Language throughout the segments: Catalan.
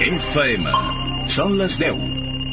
FM. Són les 10.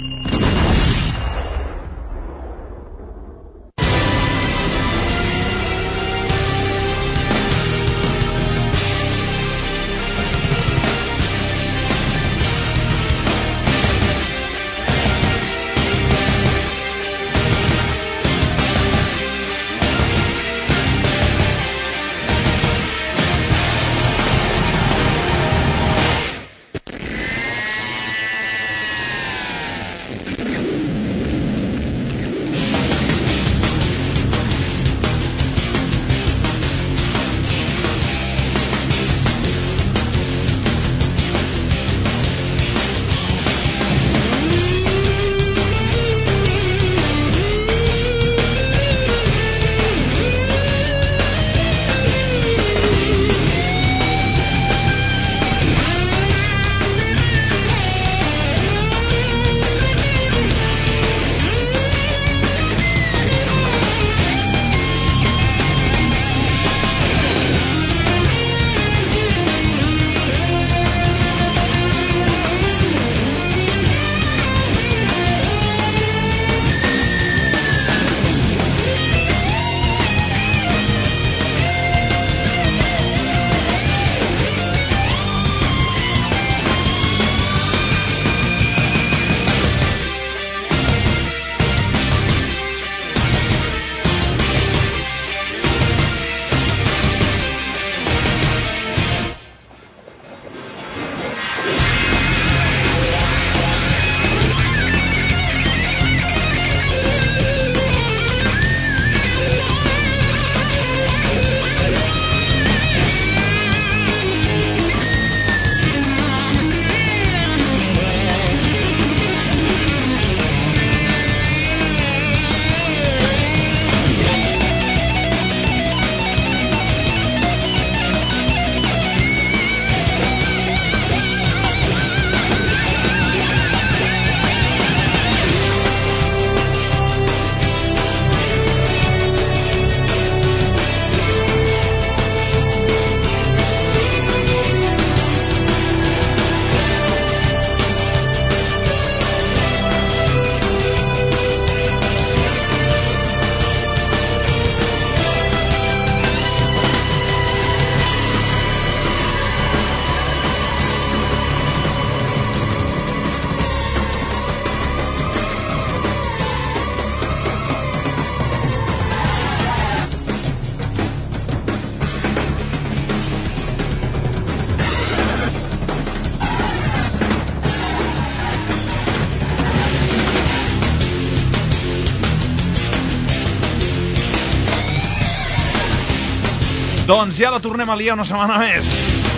Doncs ja la tornem a liar una setmana més.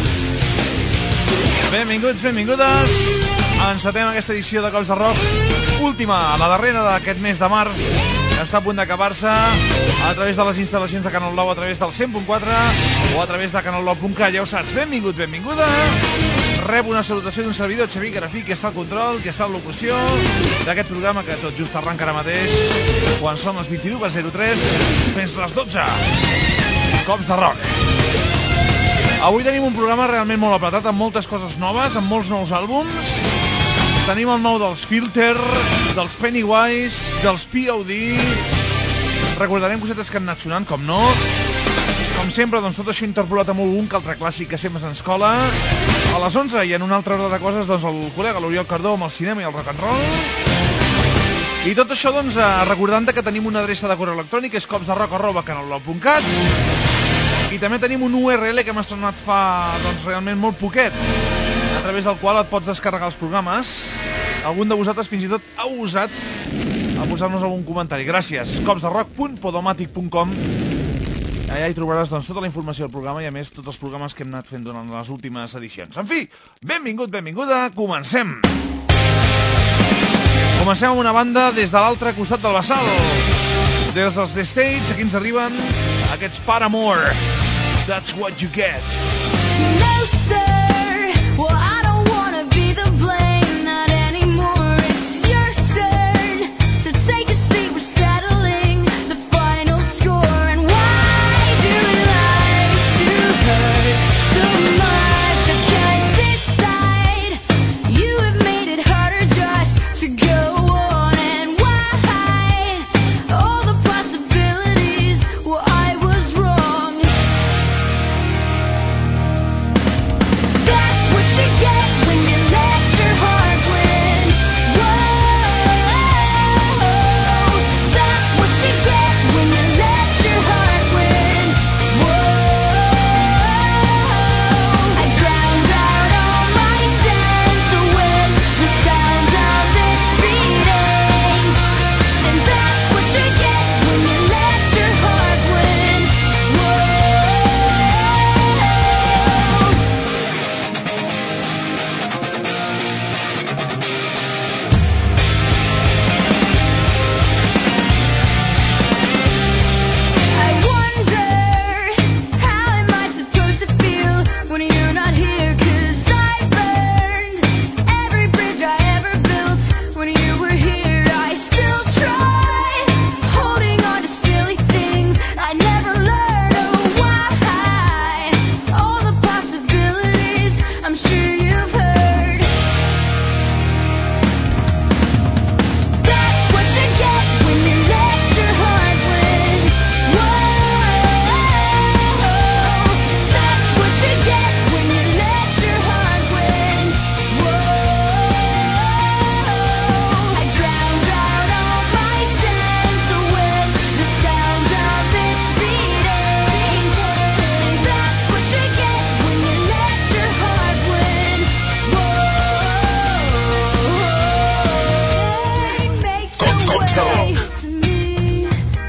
Benvinguts, benvingudes. Encetem aquesta edició de Cops de Rock, última, la darrera d'aquest mes de març, que està a punt d'acabar-se, a través de les instal·lacions de Canal 9, a través del 100.4 o a través de canal9.cat, ja ho saps. Benvingut, benvinguda. Rep una salutació d'un servidor, Xavi Garafí, que està al control, que està a l'oposició d'aquest programa que tot just arranca ara mateix, quan són les 22:03 fins les 12. Cops de Rock. Avui tenim un programa realment molt apretat, amb moltes coses noves, amb molts nous àlbums. Tenim el nou dels Filter, dels Pennywise, dels POD. Recordarem cosetes que han anat sonant, com no. Com sempre, doncs tot això interpolat amb algun que altre clàssic que sempre se'ns cola. A les 11 i en una altra hora de coses, doncs el col·lega l'Oriol Cardó amb el cinema i el rock and roll. I tot això, doncs, recordant que tenim una adreça de correu electrònic, és copsderock@canal9.cat. I també tenim un URL que hem estrenat fa, doncs, realment molt poquet, a través del qual et pots descarregar els programes. Algun de vosaltres fins i tot ha usat a posar-nos algun comentari. Gràcies. copsderock.podomatic.com. Allà hi trobaràs, doncs, tota la informació del programa i, a més, tots els programes que hem anat fent durant les últimes edicions. En fi, benvingut, benvinguda, comencem. Comencem amb una banda des de l'altre costat del Bassal. Des dels The States, aquí ens arriben aquests Paramore. That's what you get. No, sir. Well, I don't wanna be the blame, not anymore. It's your turn. So take a seat, we're settling the final score. And why do we like to hurt so much? I can't decide. You Cops de Rock. To me,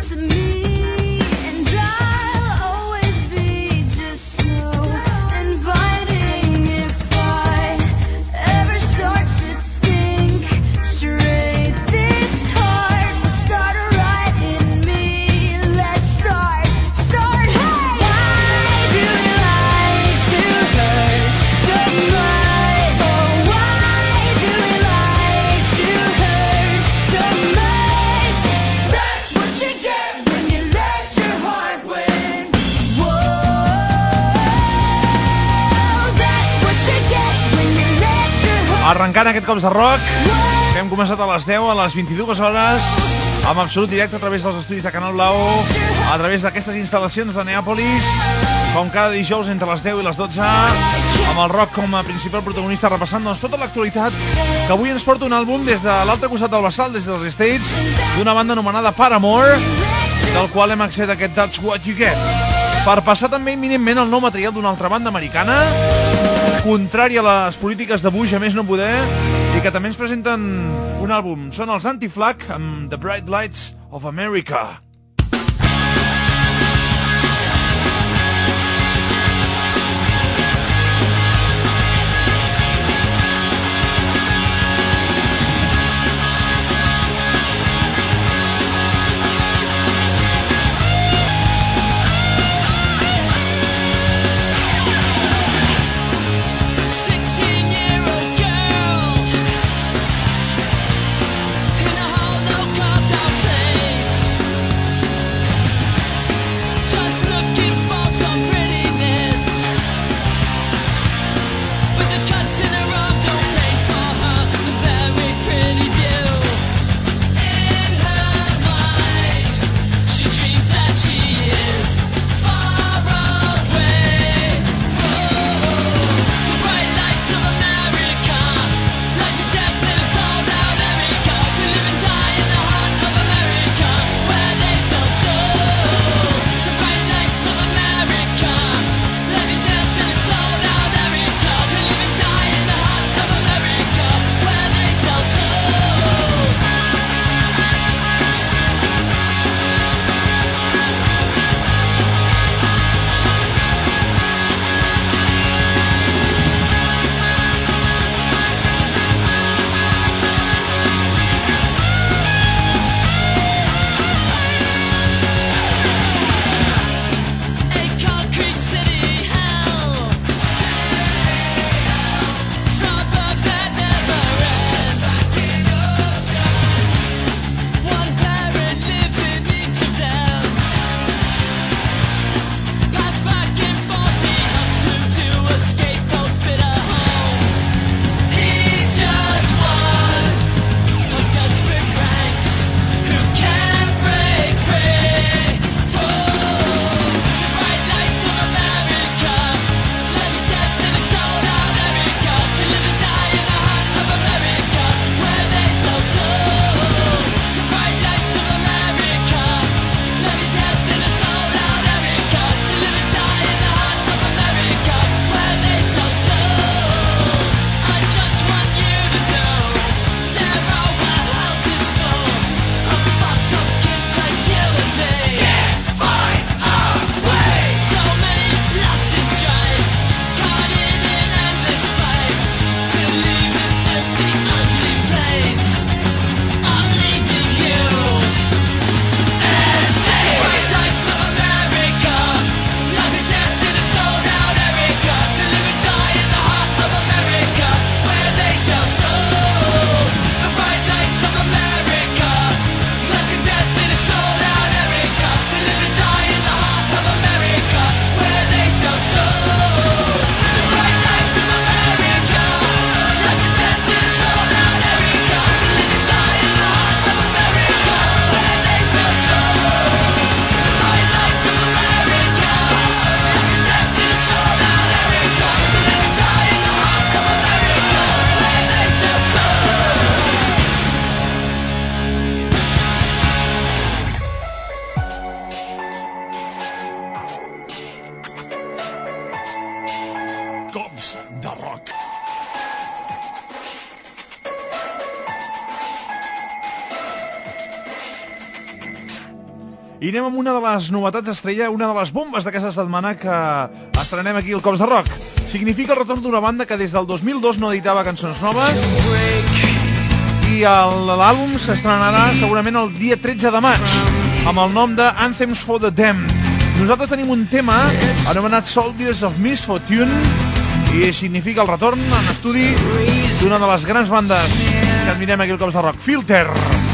and I'll always be just so inviting if I ever start to think straight. This heart will start right in me. Let's start. Hey! Why do we like to hurt so much? Oh, why do we like to hurt so much? That's what you get when you let your heart win. Whoa, that's what you get when you let your heart Arrencant aquest Cops de Rock, que hem començat a les 10, a les 22 hores, amb absolut directe a través dels estudis de Canal Blau, a través d'aquestes instal·lacions de Neàpolis, com cada dijous entre les 10 i les 12, amb el rock com a principal protagonista, repassant doncs tota l'actualitat, que avui ens porta un àlbum des de l'altre costat del Bassal, des dels States, d'una banda anomenada Paramore, del qual hem accedit a aquest That's What You Get. Per passar també imminentment el nou material d'una altra banda americana, contrari a les polítiques de Bush, a més no poder, i que també ens presenten un àlbum. Són els Anti-Flag amb The Bright Lights of America. in a hollow carved out place. I anem amb una de les novetats estrella, una de les bombes d'aquesta setmana que estrenem aquí al Cops de Rock. Significa el retorn d'una banda que des del 2002 no editava cançons noves i l'àlbum s'estrenarà segurament el dia 13 de maig amb el nom de Anthems for the Damned. Nosaltres tenim un tema anomenat Soldiers of Misfortune i significa el retorn en estudi d'una de les grans bandes que admirem aquí al Cops de Rock, Filter.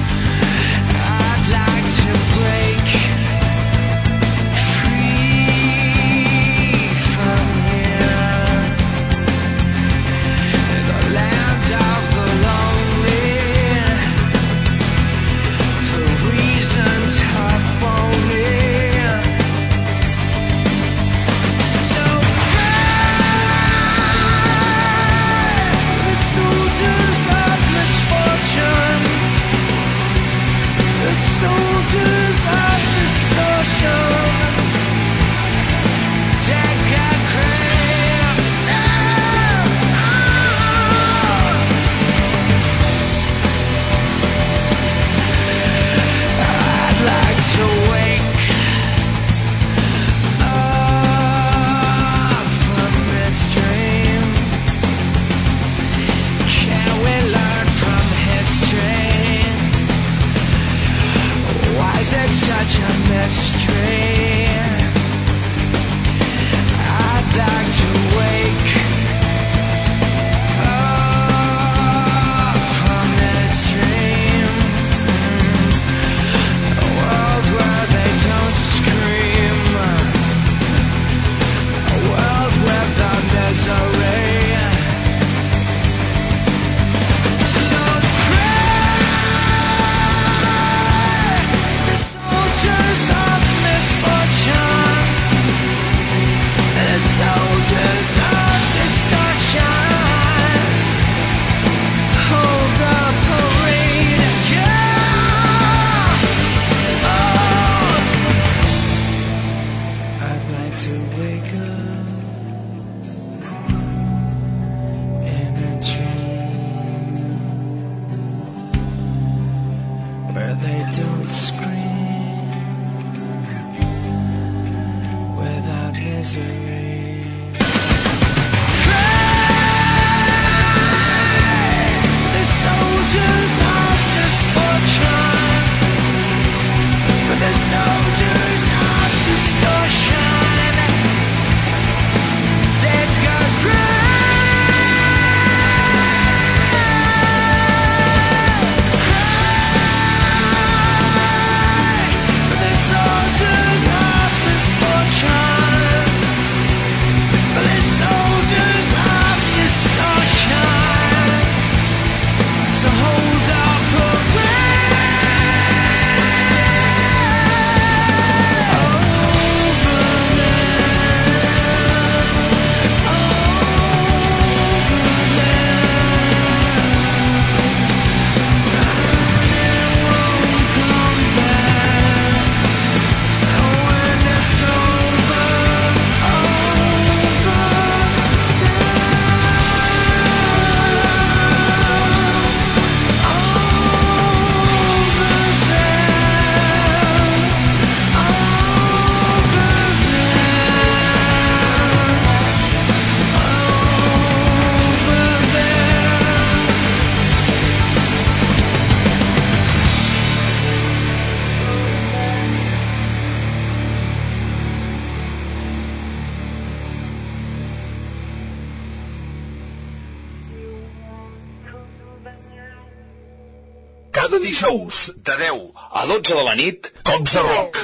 Cada dijous, de 10 a 12 de la nit, Cops de Rock.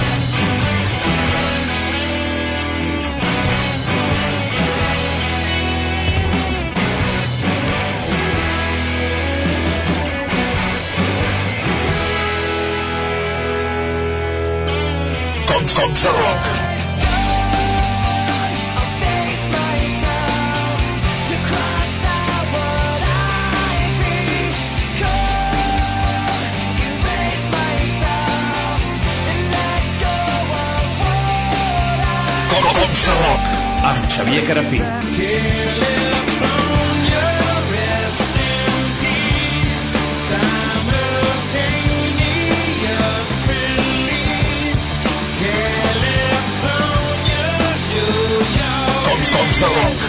Cops de Rock. Cops de Rock, amb Xavier Carafí. Cops de Rock.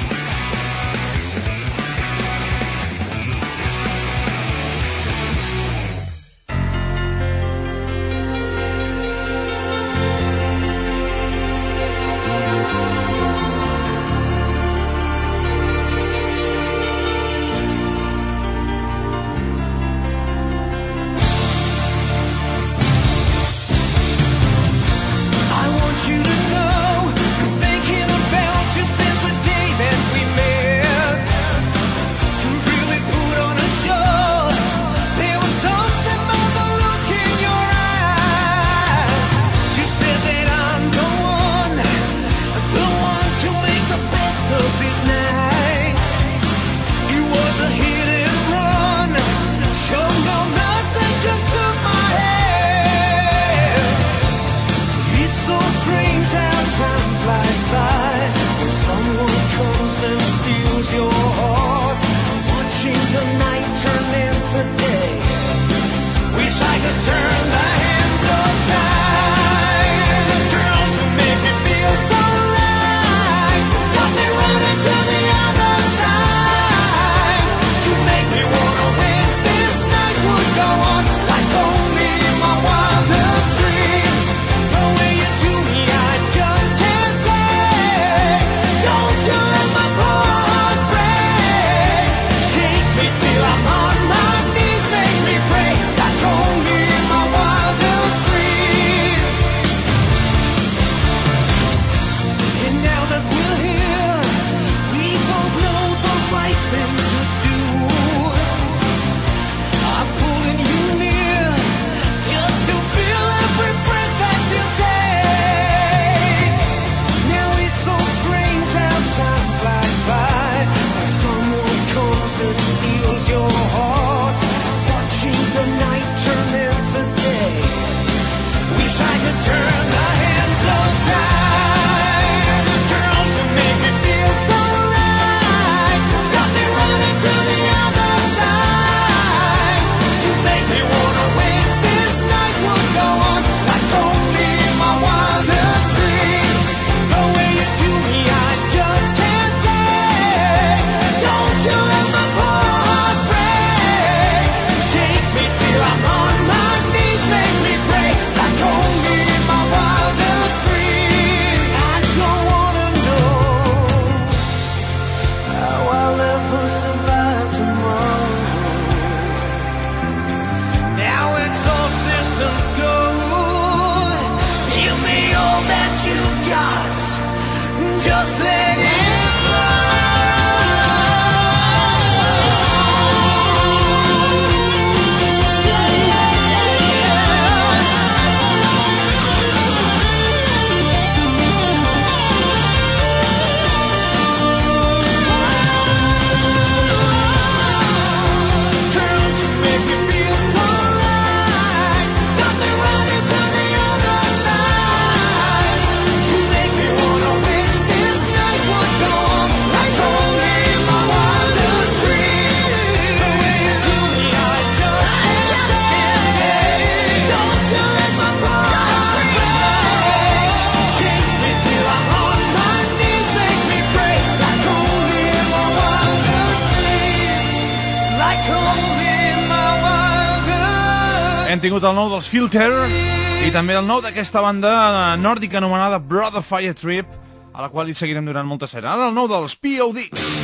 Hem tingut el nou dels Filter i també el nou d'aquesta banda nòrdica anomenada Brother Fire Trip, a la qual hi seguirem durant molta sera. Ara el nou dels POD,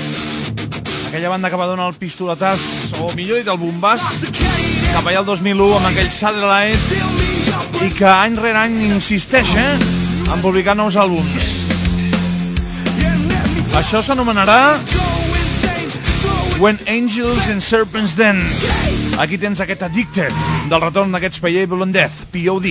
aquella banda que va donar el pistoletàs, o millor dit el bombàs, cap allà el 2001 amb aquell Satellite, i que any rere any insisteix en publicar nous àlbums. Això s'anomenarà When Angels and Serpents Dance. Aquí tens aquest Addicted del retorn d'aquests Payable and Death, POD.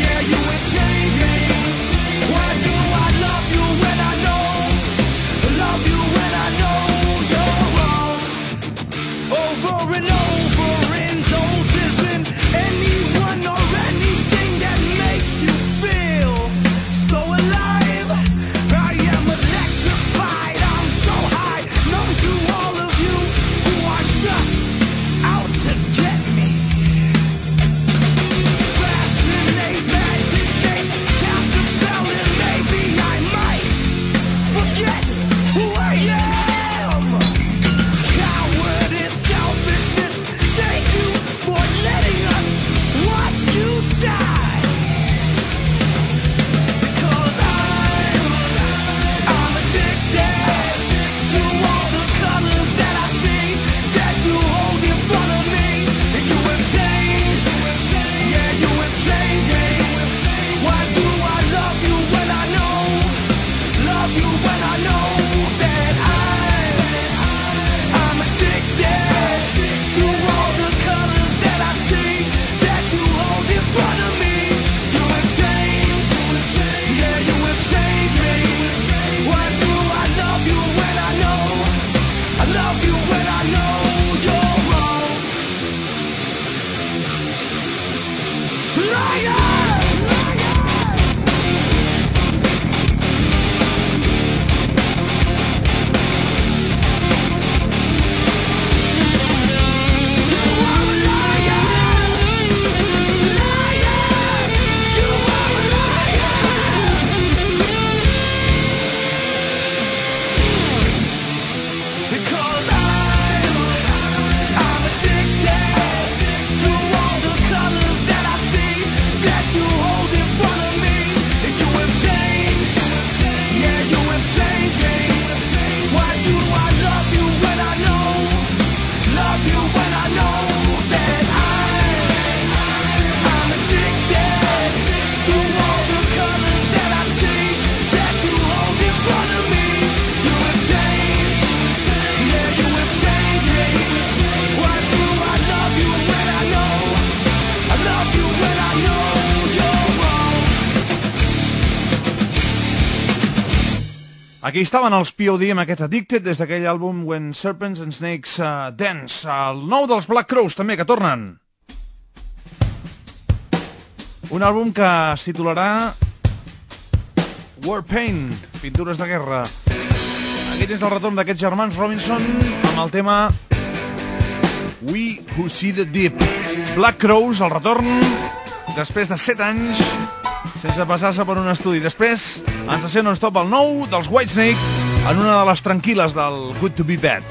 Love Aquí estaven els POD amb aquest Addicted des d'aquell àlbum When Serpents and Snakes Dance. El nou dels Black Crowes també, que tornen. Un àlbum que es titularà Warpaint, Pintures de Guerra. Aquí tens el retorn d'aquests germans Robinson amb el tema We Who See the Deep. Black Crowes, el retorn després de 7 anys sense passar-se per un estudi. Després ens de ser non-stop el nou dels Whitesnake en una de les tranquil·les del Good to Be Bad.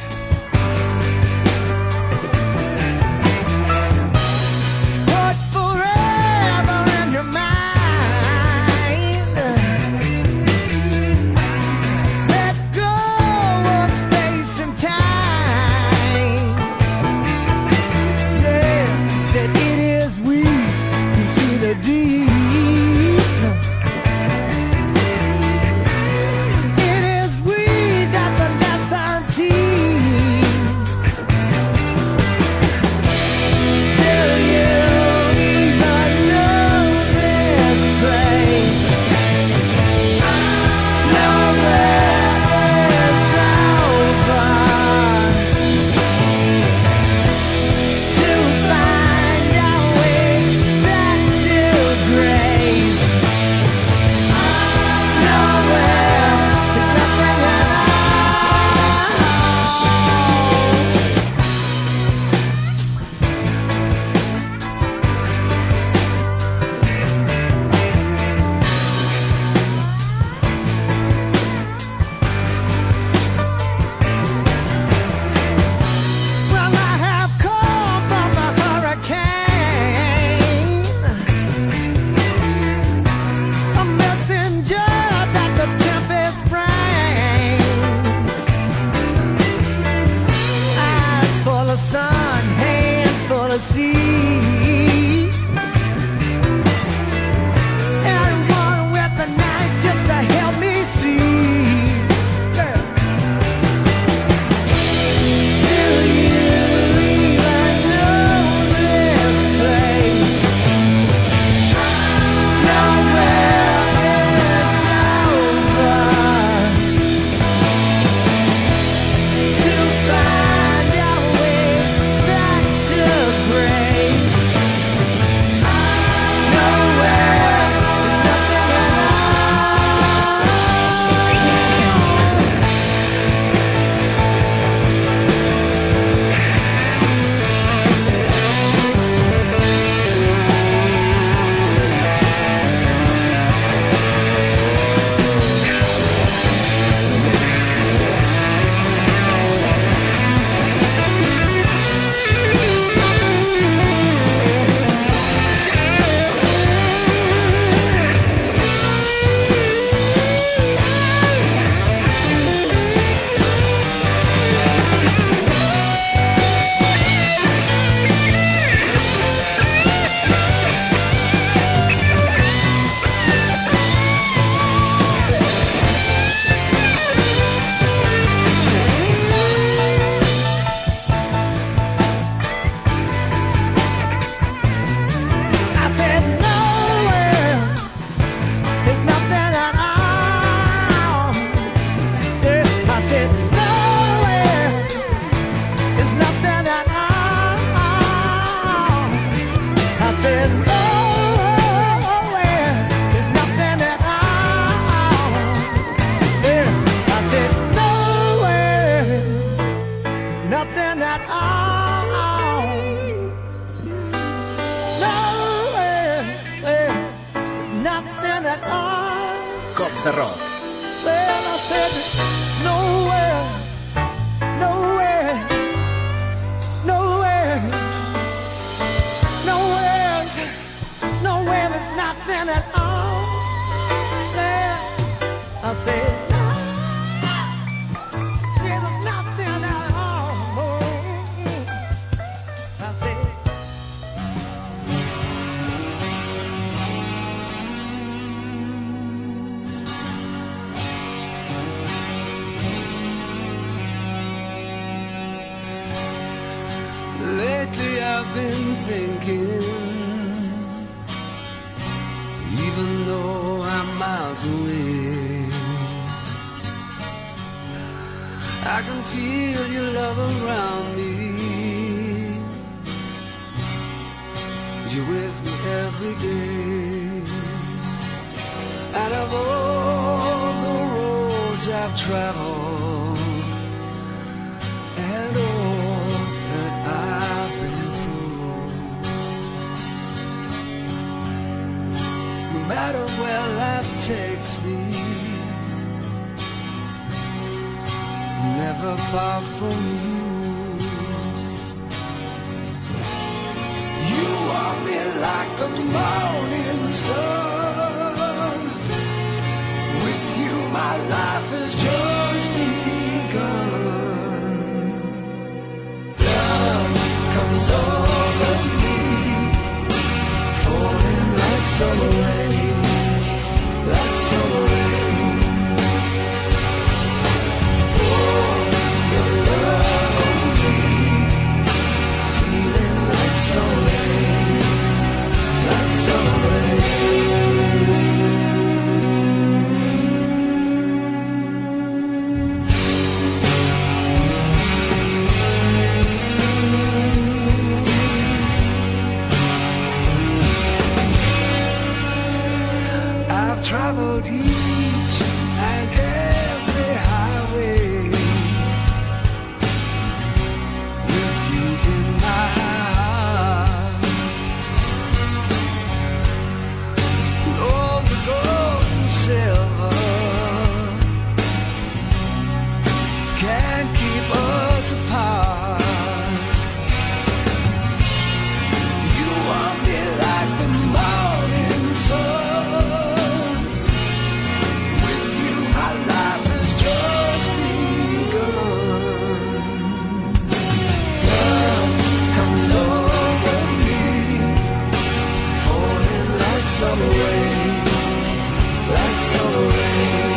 de rock. Well, I said nowhere, nowhere, nowhere, nowhere, nowhere is nothing at all. Well, I said. been thinking, even though I'm miles away, I can feel your love around me. You're with me every day. Out of all the roads I've traveled and all that I've been through, no matter where life takes me, never far from you. You want me like the morning sun. With you my life has just begun. Love comes over me, falling like summer rain, like summer rain. Oh, your love on me, feeling like summer rain, like summer rain. I've traveled each and every highway with you in my heart. All the gold and silver can't keep us apart. You want me like the morning sun. Summer rain, like summer rain.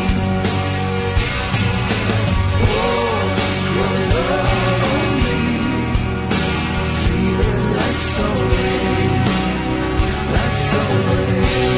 Oh, your love on me, feeling like summer rain, like summer rain.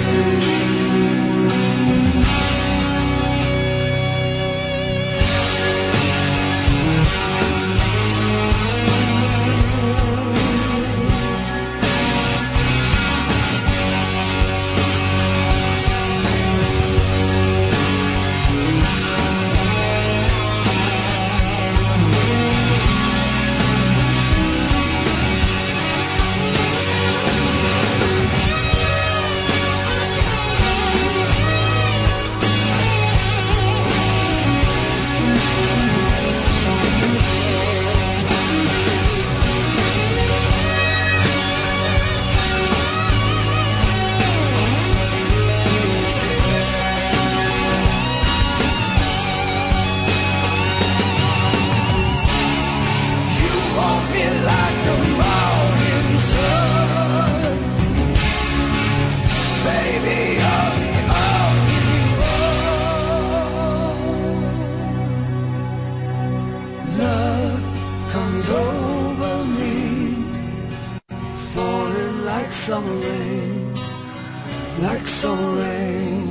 Summer rain, like summer rain.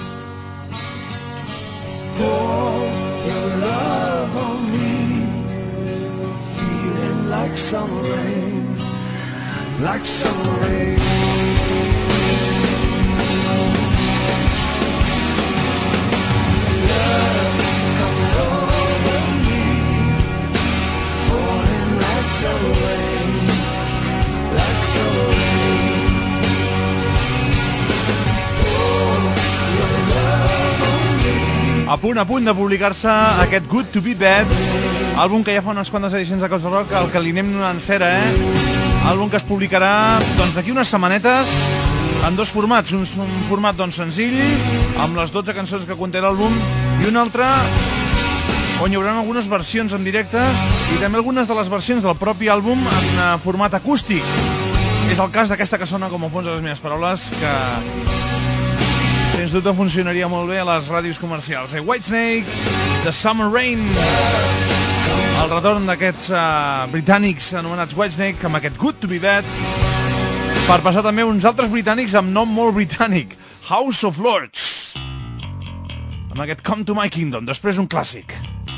Pour your love on me, feeling like summer rain, like summer rain. Love comes over me, falling like summer rain, like summer rain. A punt de publicar-se aquest Good to be Bad, àlbum que ja fa unes quantes edicions de Cosa Rock, al que li anem donant cera, àlbum que es publicarà doncs d'aquí unes setmanetes en dos formats, un format doncs senzill amb les 12 cançons que conté l'àlbum i un altre on hi haurà algunes versions en directe i també algunes de les versions del propi àlbum en format acústic. És el cas d'aquesta que sona com a fons de les meves paraules, que sens dubte funcionaria molt bé a les ràdios comercials. Whitesnake, The Summer Rain. El retorn d'aquests britànics anomenats Whitesnake amb aquest Good to be Bad, per passar també uns altres britànics amb nom molt britànic, House of Lords, amb aquest Come to My Kingdom, després un clàssic.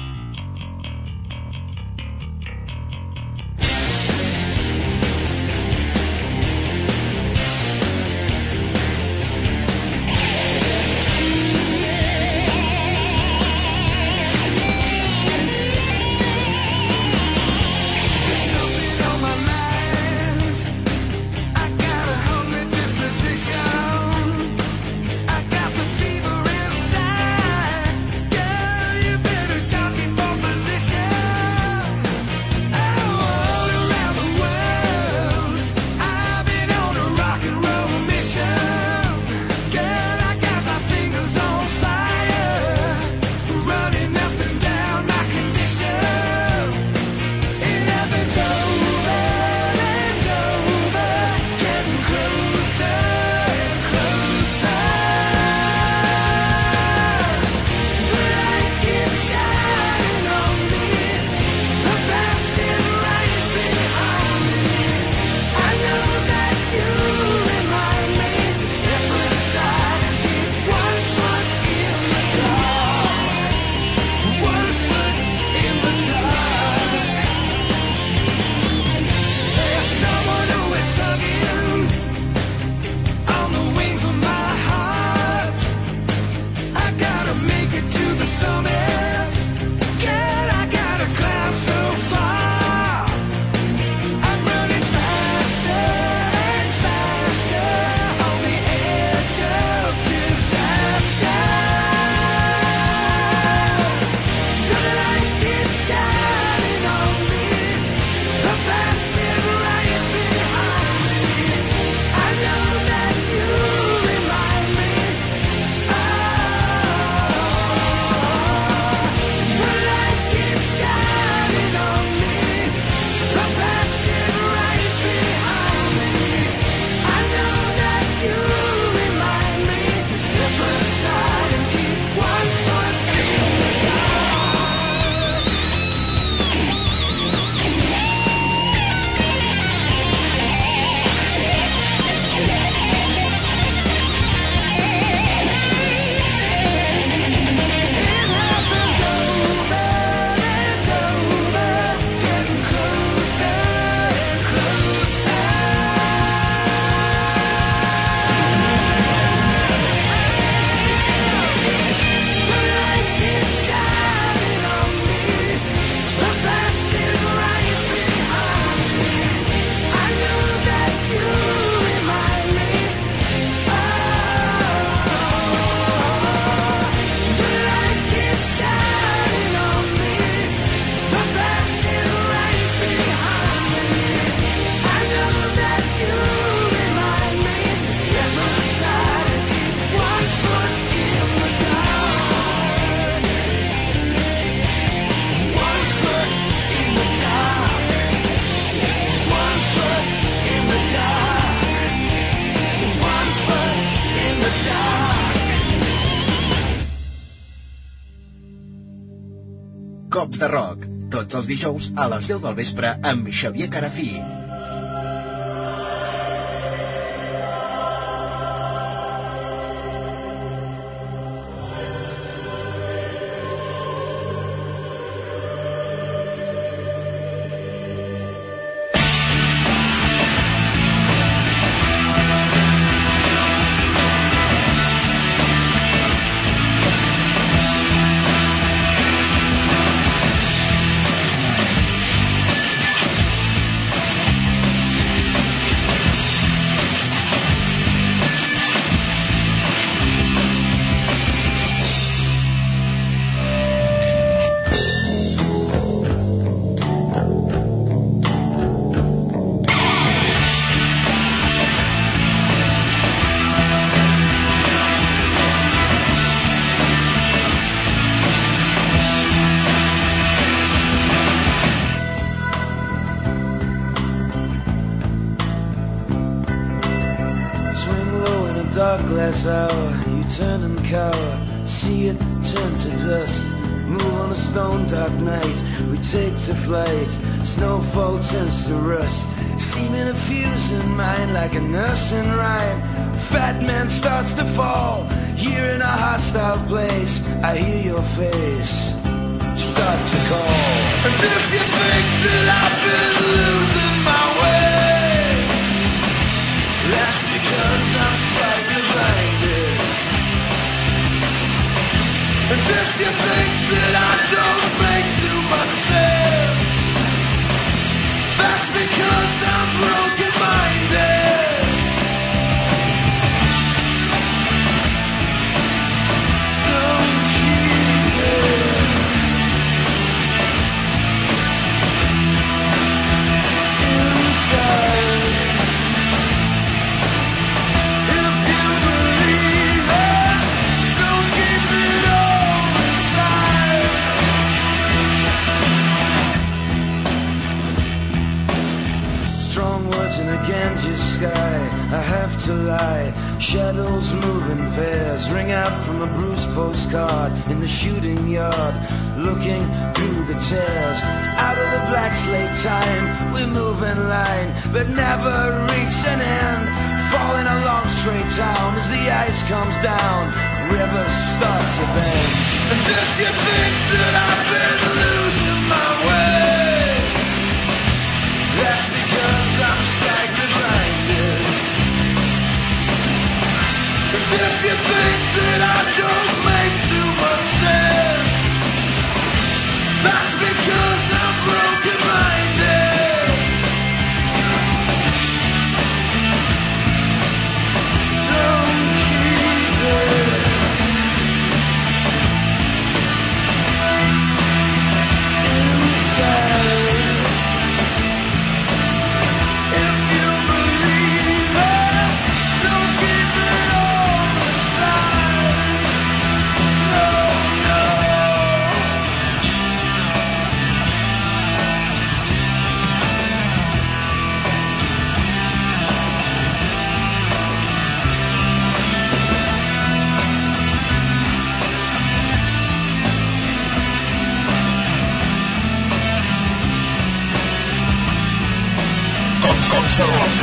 Cops de Rock, tots els dijous a les 10 del vespre amb Xavier Carafí. Dark glass hour, you turn and cower, see it turn to dust, Move on a stone dark night, we take to flight. Snowfall turns to rust, seeming to fuse in mind like a nursing rhyme. Fat man starts to fall, here in a hostile place. I hear your face start to call. And if you think that I've been losing my way, that's because I'm slightly blinded. And if you think that I don't make too much sense, that's because I'm broken-minded. Don't keep it inside. If you believe it, don't keep it all inside. Strong words in a Ganges sky, I have to lie. Shadows move in pairs, ring out from a bruised postcard in the shooting yard. Looking through the tears, out of the black slate time, we move in line, but never reach an end. Falling along straight down as the ice comes down, river starts to bend. And if you think that I've been losing my way, that's because I'm stagnant blinded. And if you think that I don't make too much sense, that's because I'm broken-minded. Don't keep it inside. If you believe it, don't keep it all inside. No, no. Cops de Rock.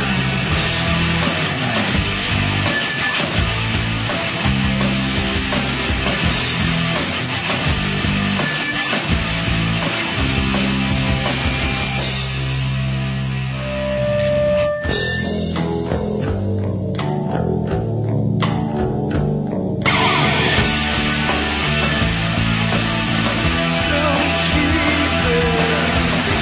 Don't keep it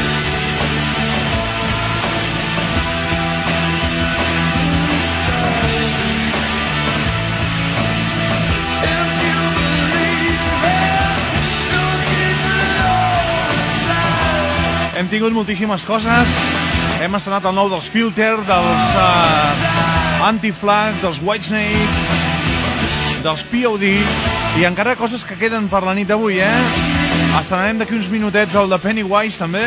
if you believe it, don't keep it all inside. Hem tingut moltíssimes coses. Hem estrenat el nou dels Filter, dels Anti-Flag, dels Whitesnake, dels POD, i encara coses que queden per la nit d'avui, Estrenarem d'aquí uns minutets el de Pennywise, també.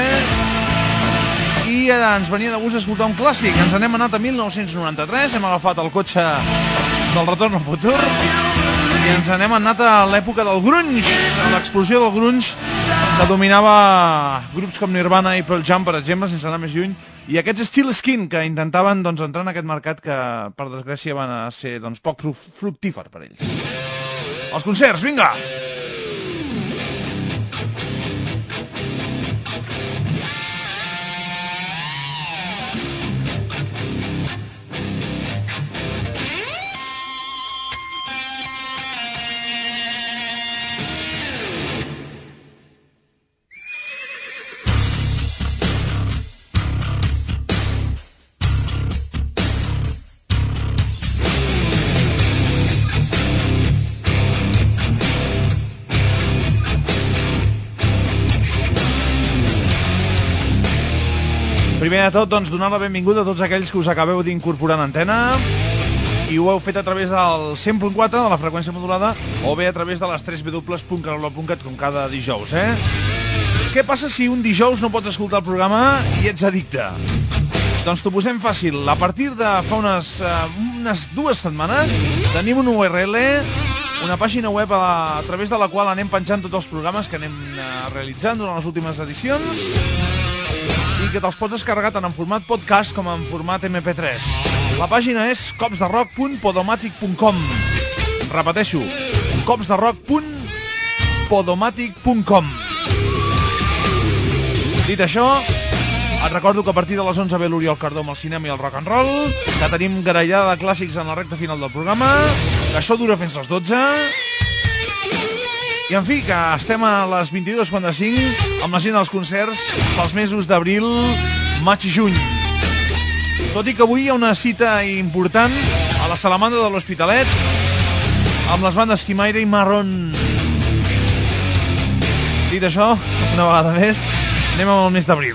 I ens venia de gust escoltar un clàssic. Ens n'hem anat a 1993, hem agafat el cotxe del Retorn al Futur i ens n'hem anat a l'època del grunge, l'explosió del grunge que dominava grups com Nirvana i Pearl Jam, per exemple, sense anar més lluny, i aquests Steel Skin que intentaven entrar en aquest mercat que, per desgràcia, van a ser poc fructífer per ells. Els concerts, vinga! Primer de tot, doncs, donar la benvinguda a tots aquells que us acabeu d'incorporar en antena i ho heu fet a través del 100.4 de la freqüència modulada o bé a través de les www.carolop.cat com cada dijous, Què passa si un dijous no pots escoltar el programa i ets addicte? Doncs t'ho posem fàcil. A partir de fa unes 2 setmanes tenim un URL una pàgina web a través de la qual anem penjant tots els programes que anem realitzant durant les últimes edicions i que te'ls pots descarregar tant en format podcast com en format MP3. La pàgina és copsderock.podomatic.com. Repeteixo, copsderock.podomatic.com. Dit això, et recordo que a partir de les 11 ve l'Oriol Cardó amb el cinema i el rock and roll, que tenim garellada de clàssics en la recta final del programa, que això dura fins les 12, i en fi, que estem a les 22:45 amb la gent dels concerts pels mesos d'abril, maig i juny. Tot i que avui hi ha una cita important a la Salamandra de l'Hospitalet amb les bandes Quimaire i Marron. Dit això, una vegada més, anem amb el mes d'abril.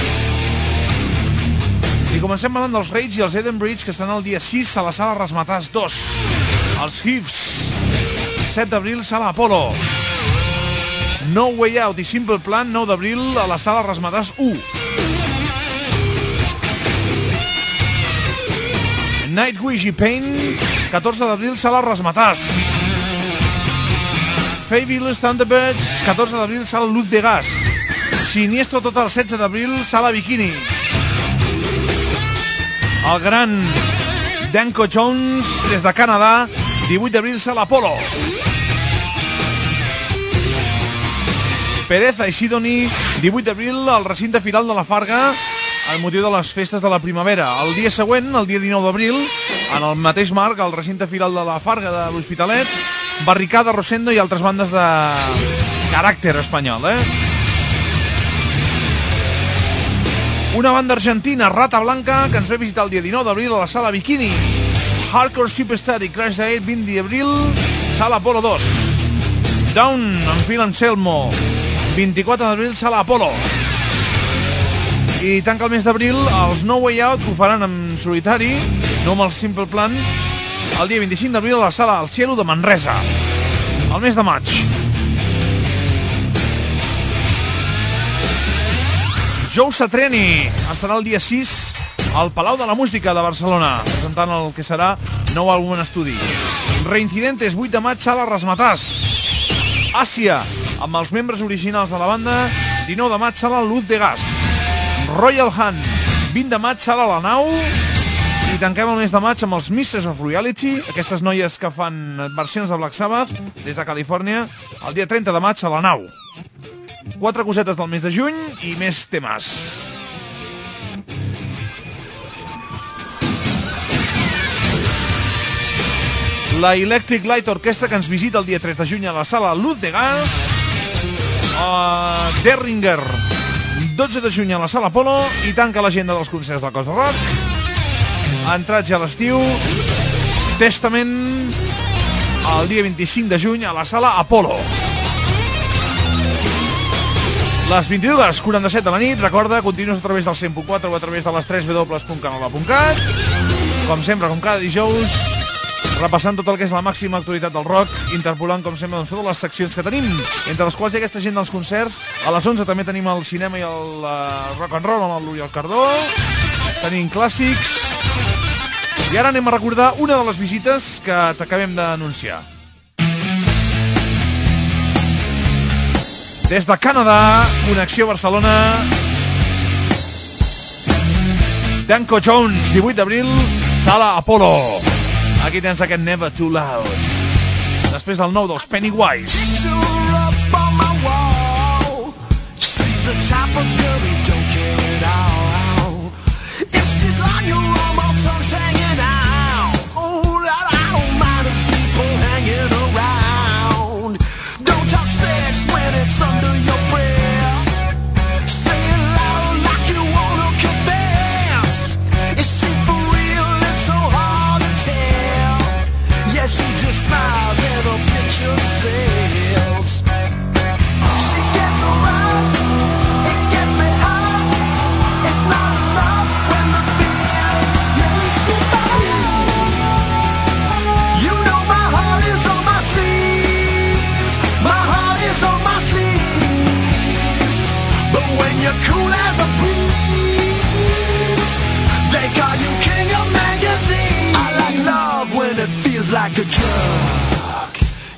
I comencem parlant dels Rage i els Eden Bridge, que estan el dia 6 a la sala Rasmatàs 2. Els Hives, 7 d'abril, sala Apolo. No Way Out i Simple Plan, 9 d'abril, a la sala Rasmatàs 1. Nightwish i Pain, 14 d'abril, sala Rasmatàs. Fabulous Thunderbirds, 14 d'abril, sala Luz de Gas. Siniestro Total, 16 d'abril, sala Bikini. El gran Danko Jones, des de Canadà, 18 d'abril, sala Apolo. Pereza i Sidoni, 18 d'abril, al recinte firal de la Farga, al motiu de les festes de la primavera. El dia següent, el dia 19 d'abril, en el mateix marc, al recinte firal de la Farga de l'Hospitalet, Barricada, Rosendo i altres bandes de caràcter espanyol, Una banda argentina, Rata Blanca, que ens ve visitar el dia 19 d'abril a la sala Bikini. Hardcore Superstar i Crash Diet, 20 d'abril, sala Apolo 2. Down, en Phil Anselmo, 24 d'abril, sala Apolo. I tanca el mes d'abril els No Way Out, que ho faran en solitari, no amb el Simple Plan, el dia 25 d'abril a la sala El Cielo de Manresa. El mes de maig. Joe Satriani estarà el dia 6 al Palau de la Música de Barcelona, presentant el que serà nou àlbum en estudi. Reincidentes, 8 de maig, sala Rasmatàs. Àsia, amb els membres originals de la banda, 19 de maig, sala Luz de Gas. Royal Hunt, 20 de maig, sala La Nau. I tanquem el mes de maig amb els Mistress of Reality, aquestes noies que fan versions de Black Sabbath des de Califòrnia, el dia 30 de maig a La Nau. 4 cosetes del mes de juny i més temes. La Electric Light Orchestra, que ens visita el dia 3 de juny a la sala Luz de Gas. Derringer, 12 de juny a la sala Apolo. I tanca l'agenda dels concerts del Cos de Rock. Entrats ja a l'estiu. Testament, el dia 25 de juny a la sala Apolo. Les 22:47 de la nit. Recorda, continues a través del 100.4 o a través de les 3w.canala.cat. Com sempre, com cada dijous, repassant tot el que és la màxima actualitat del rock, interpolant, com sempre, doncs, totes les seccions que tenim, entre les quals hi ha aquesta gent dels concerts. A les 11 també tenim el cinema i el rock and roll amb l'Oriol Cardó. Tenim clàssics. I ara anem a recordar una de les visites que t'acabem d'anunciar. Des de Canadà, Connexió Barcelona, Danko Jones, 18 d'abril, sala Apolo. Aquí tens aquest Never Too Loud. Després del nou dels Pennywise. It's under your breath. Say it loud like you wanna confess. Is she for real? It's so hard to tell. Yeah, she just smiles and her picture sells. She gets around, it gets me high. It's not enough when the feeling makes me fire. You know my heart is on my sleeve. My heart is on my sleeve. But when you're cool as a breeze, they call you king of magazines. I like love when it feels like a drug.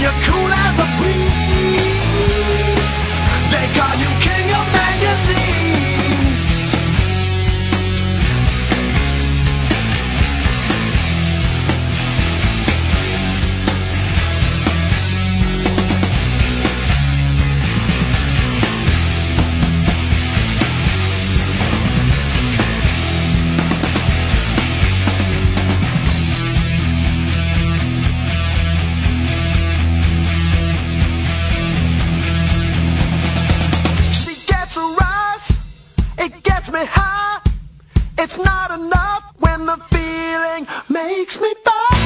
you're cool as a breeze, they call you king of magazines. It's not enough when the feeling makes me buy.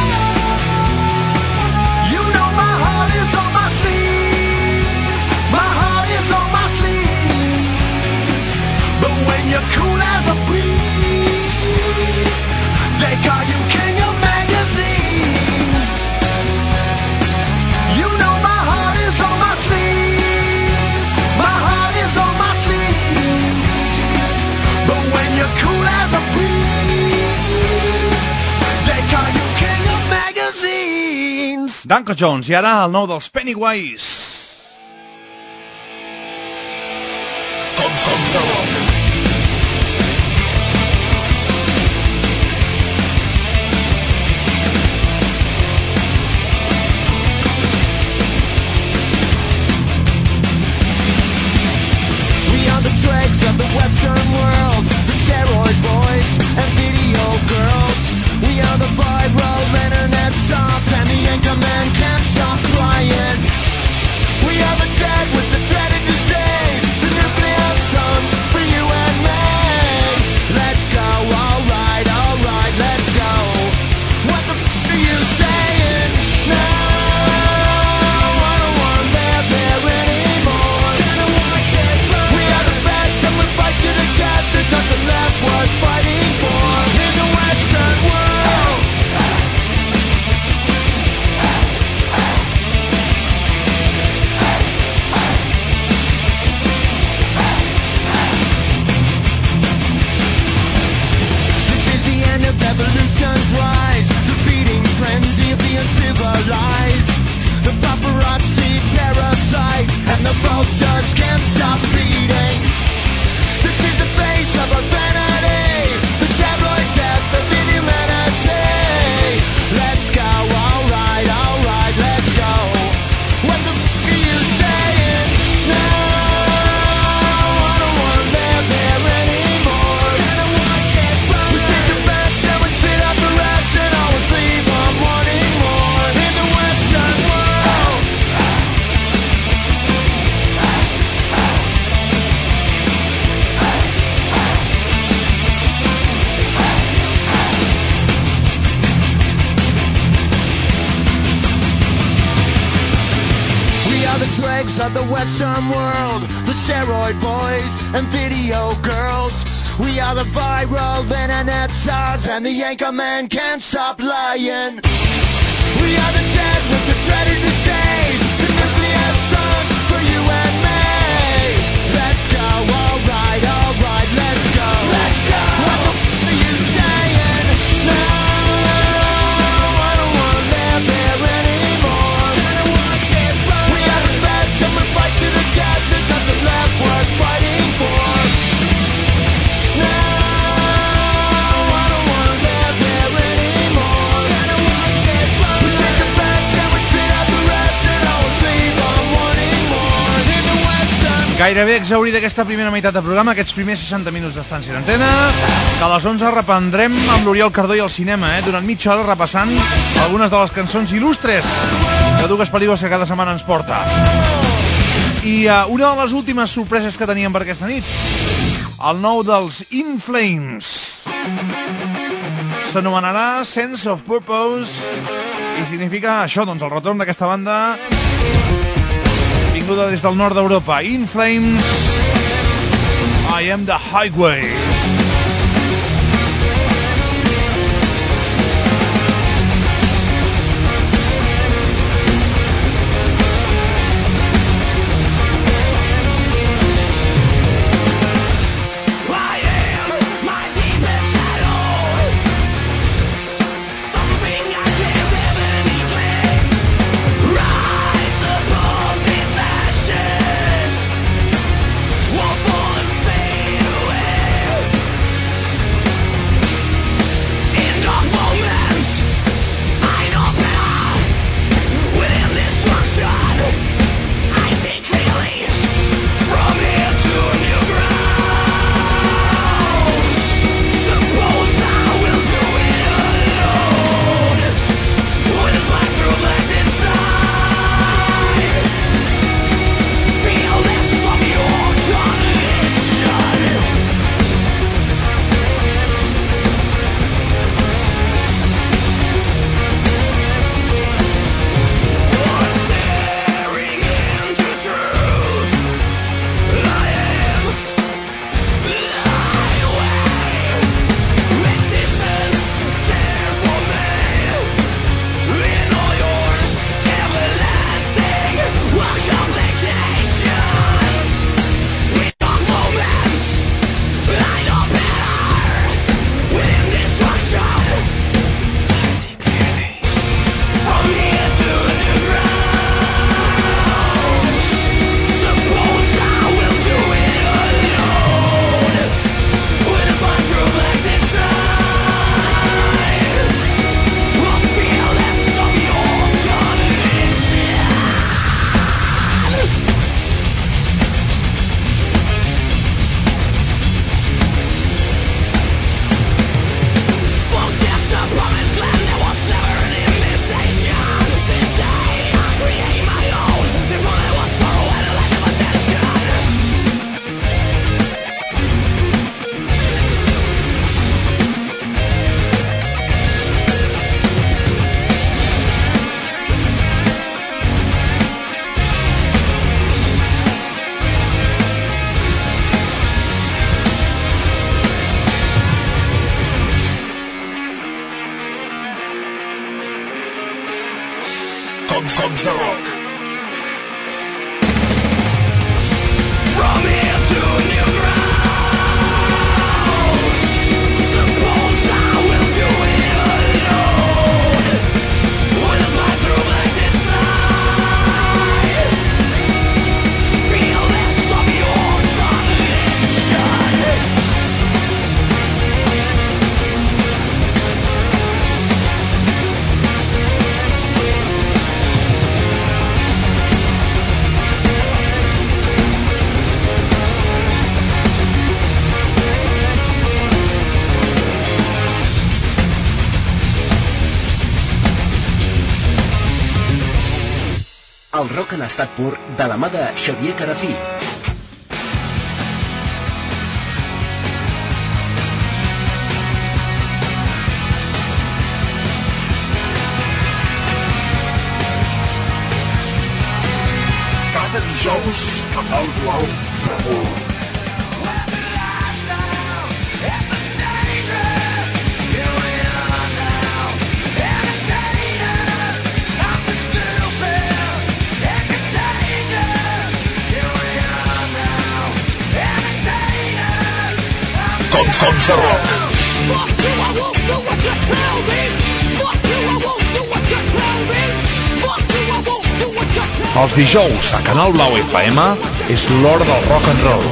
You know my heart is on my sleeve. My heart is on my sleeve. But when you're cool as a breeze, they call you king of magazines. You know my heart is on my sleeve. My heart is on my sleeve. But when you're cool as a breeze, they call you king of magazines. Danko Jones, i ara el nou dels Pennywise. Cops de rock. The dregs of the Western world, the steroid boys and video girls. We are the viral internet soft, and the anchor man can't stop crying. We are the dead with the dreaded disease, the nuclear sons for you and me. Let's go, alright, let's go. What the f*** are you saying now? I don't want to live here anymore. Gonna watch it burn. We are the best and we fight to the death. There's nothing left worth fighting for in the Western world. This is the end of evolution's rise, defeating frenzy of the uncivilized. The paparazzi parasite and the vultures can't stop feeding. This is the face of our vanity, the tabloid death of inhumanity. Let's go, alright, let's go. What the f*** are you saying now? I don't want to live here anymore. Gonna watch it burn. We take the best and we spit out the rest, and always leave them wanting more in the Western world. We are the dregs of the Western world, the steroid boys and video girls. We are the viral internet stars, and the anchor man can't stop lying. We are the dead with the dreaded disease, the nuclear sons for you and me. Let's go, alright, let's go. Let's go. What the f*** are you saying now? I don't want to live here anymore. Gonna watch it burn. We are the best and we fight to the death. There's nothing left worth fighting for. Now I don't want to live here anymore. Gonna watch it burn. We take the best and we spit out the rest, and always leave them wanting more in the Western. Gairebé exhaurit aquesta primera meitat de programa, aquests primers 60 minuts d'estància d'antena, que a les 11 reprendrem amb l'Oriol Cardó i el cinema, durant mitja hora repassant algunes de les cançons il·lustres de dues pel·lícules que cada setmana ens porta. I una de les últimes sorpreses que teníem per aquesta nit, el nou dels In Flames. S'anomenarà Sense of Purpose i significa això, doncs el retorn d'aquesta banda vinguda des del nord d'Europa. In Flames, I Am the Highway. Something I can't ever be clear. Cops de rock. From here to new ground. Suppose I will do it alone. With a slide through like this side. Feel less of your domination. El rock en estat pur de la mà de Xavier Carafí. Cada dijous, Canal Blau Ramon. Cops de rock. Els dijous a Canal Blau FM és l'hora del rock and roll.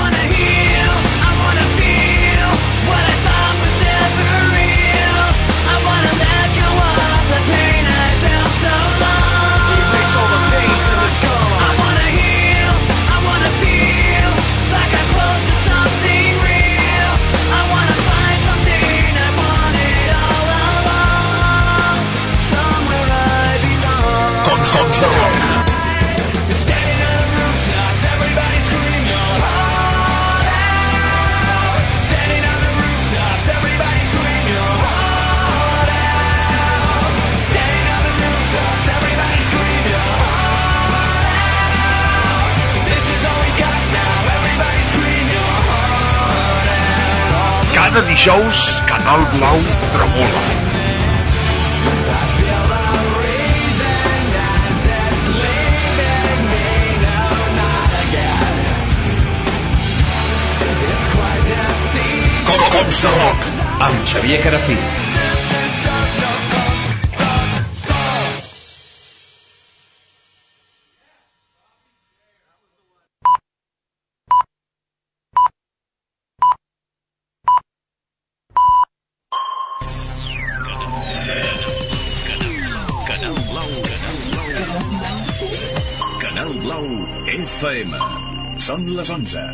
Cops de rock. Cada dijous, Canal Blau tremola. Cops de rock, amb Xavier Carafí. Canal Blau FM. Són les 11.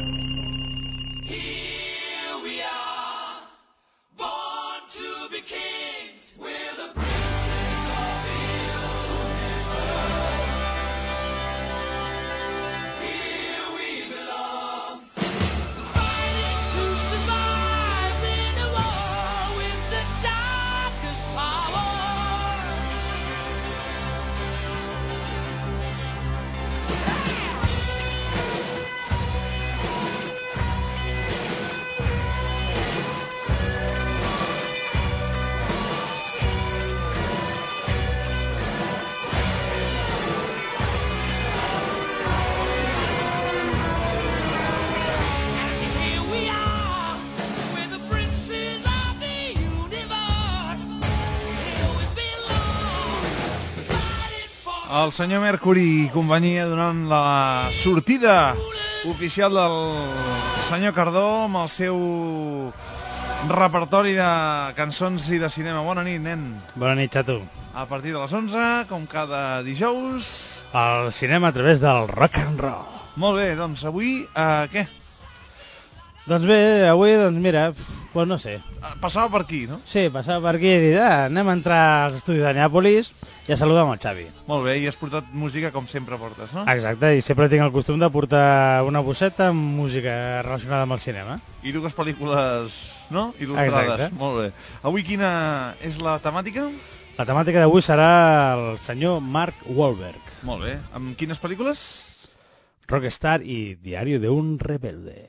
El senyor Mercury i companyia donant la sortida oficial del senyor Cardó amb el seu repertori de cançons i de cinema. Bona nit, nen. Bona nit, xato. A partir de les 11, com cada dijous... El cinema a través del rock and roll. Molt bé, doncs avui, què? Doncs bé, avui, doncs mira, pues no sé. Passava per aquí, no? Sí, passava per aquí i he dit, anem a entrar als estudis de Neàpolis i a saludar amb el Xavi. Molt bé, i has portat música com sempre portes, no? Exacte, i sempre tinc el costum de portar una bosseta amb música relacionada amb el cinema. I dues pel·lícules, no? Il·lustrades. Exacte. Molt bé. Avui quina és la temàtica? La temàtica d'avui serà el senyor Mark Wahlberg. Molt bé. Amb quines pel·lícules? Rockstar i Diario de un rebelde.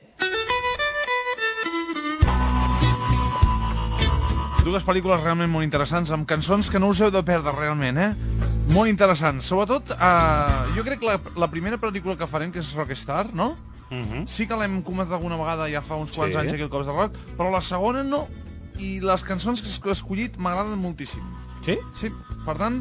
Dues pel·lícules realment molt interessants, amb cançons que no us heu de perdre realment, Molt interessant. Sobretot, jo crec que la primera pel·lícula que farem, que és Rockstar, no? Sí que l'hem comentat alguna vegada ja fa uns quants anys aquí al Cops de Rock, però la segona no. I les cançons que he escollit m'agraden moltíssim. Sí? Sí. Per tant,